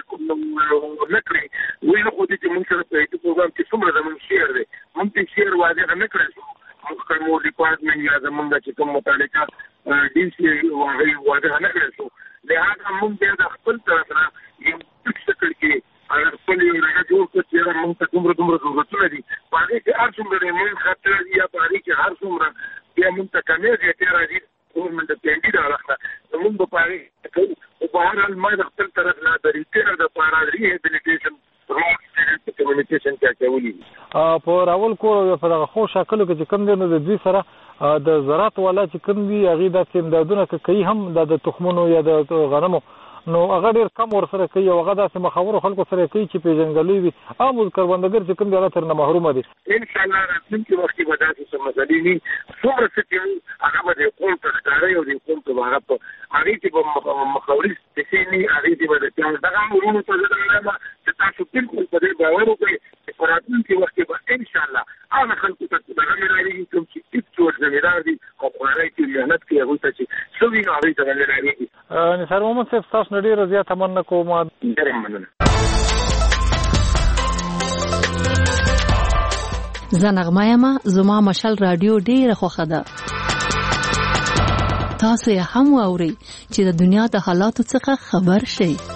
نه کړې، وایي نه خو دې چې موږ سره په ایټي پروګرام کې څومره زموږ شیر دی، موږ ته شیر واضح نه کړی شو. موږ کوم ډپارټمنټ یا زموږ چې کوم متعلقه ډي سي هغوی واضح نه کړی شو. لهذا موږ بیا د خپل طرف نه یو ټیک شکل کې اگر خپل یو رګه جوړ کړو چې موږ ته دومره دومره ضرورتونه دي، په هغې کې هر څومره د موږ خطر دي یا په هغې کې هر څومره بیا موږ ته کمې زیاتې راځي ګورمنټ د پی این ډي د طرف نه، نو موږ به په هغې کوو. خو په هر حال ما د خپل طرف نه د ریپیر دپاره ریهیبلیټیشن کمیونیکیشن کې اچولي دي. په راول کور او په دغه خو شاکلو کې چې کوم دی، نو د دوی سره د زراعت والا چې کوم دي هغې داسې امدادونه که کوي هم دا د تخمونو یا د غنمو، نو هغه ډېر کم ورسره کوي او هغه داسې مخورو خلکو سره کوي چې پیژنګلوي وي. عام کروندګر چې کوم دی هغه ترنه محرومه دي. انشاءالله راتلونکي وخت کې به داسې څه مسلې نه وي، څومره څه چې هغه به د قوم ته ښکاره او د قوم ته به هغه په هغې کې به مخوري پیسې نه وي، هغې کې به د دغه ورونو ته زه دا وایم چې تاسو بالکل په دې باور وکړئ چې په راتلونکي وخت کې به انشاءالله هغه خلکو ته دغه مېلاوېږي کوم چې هېڅ ډول زمیندار دي او خوارۍ کې محنت کوي، هغوی ته چې څه وي نو هغوی ته به مېلاوېږي. نثار مومن صاحب، ستاسو نه ډېره زیاته مننه کوم. ډېره مننه. زه نغمه یم، زما مشال راډیو ډېره خوښه ده. تاسو یې هم واورئ چې د دنیا د حالاتو څخه خبر شئ.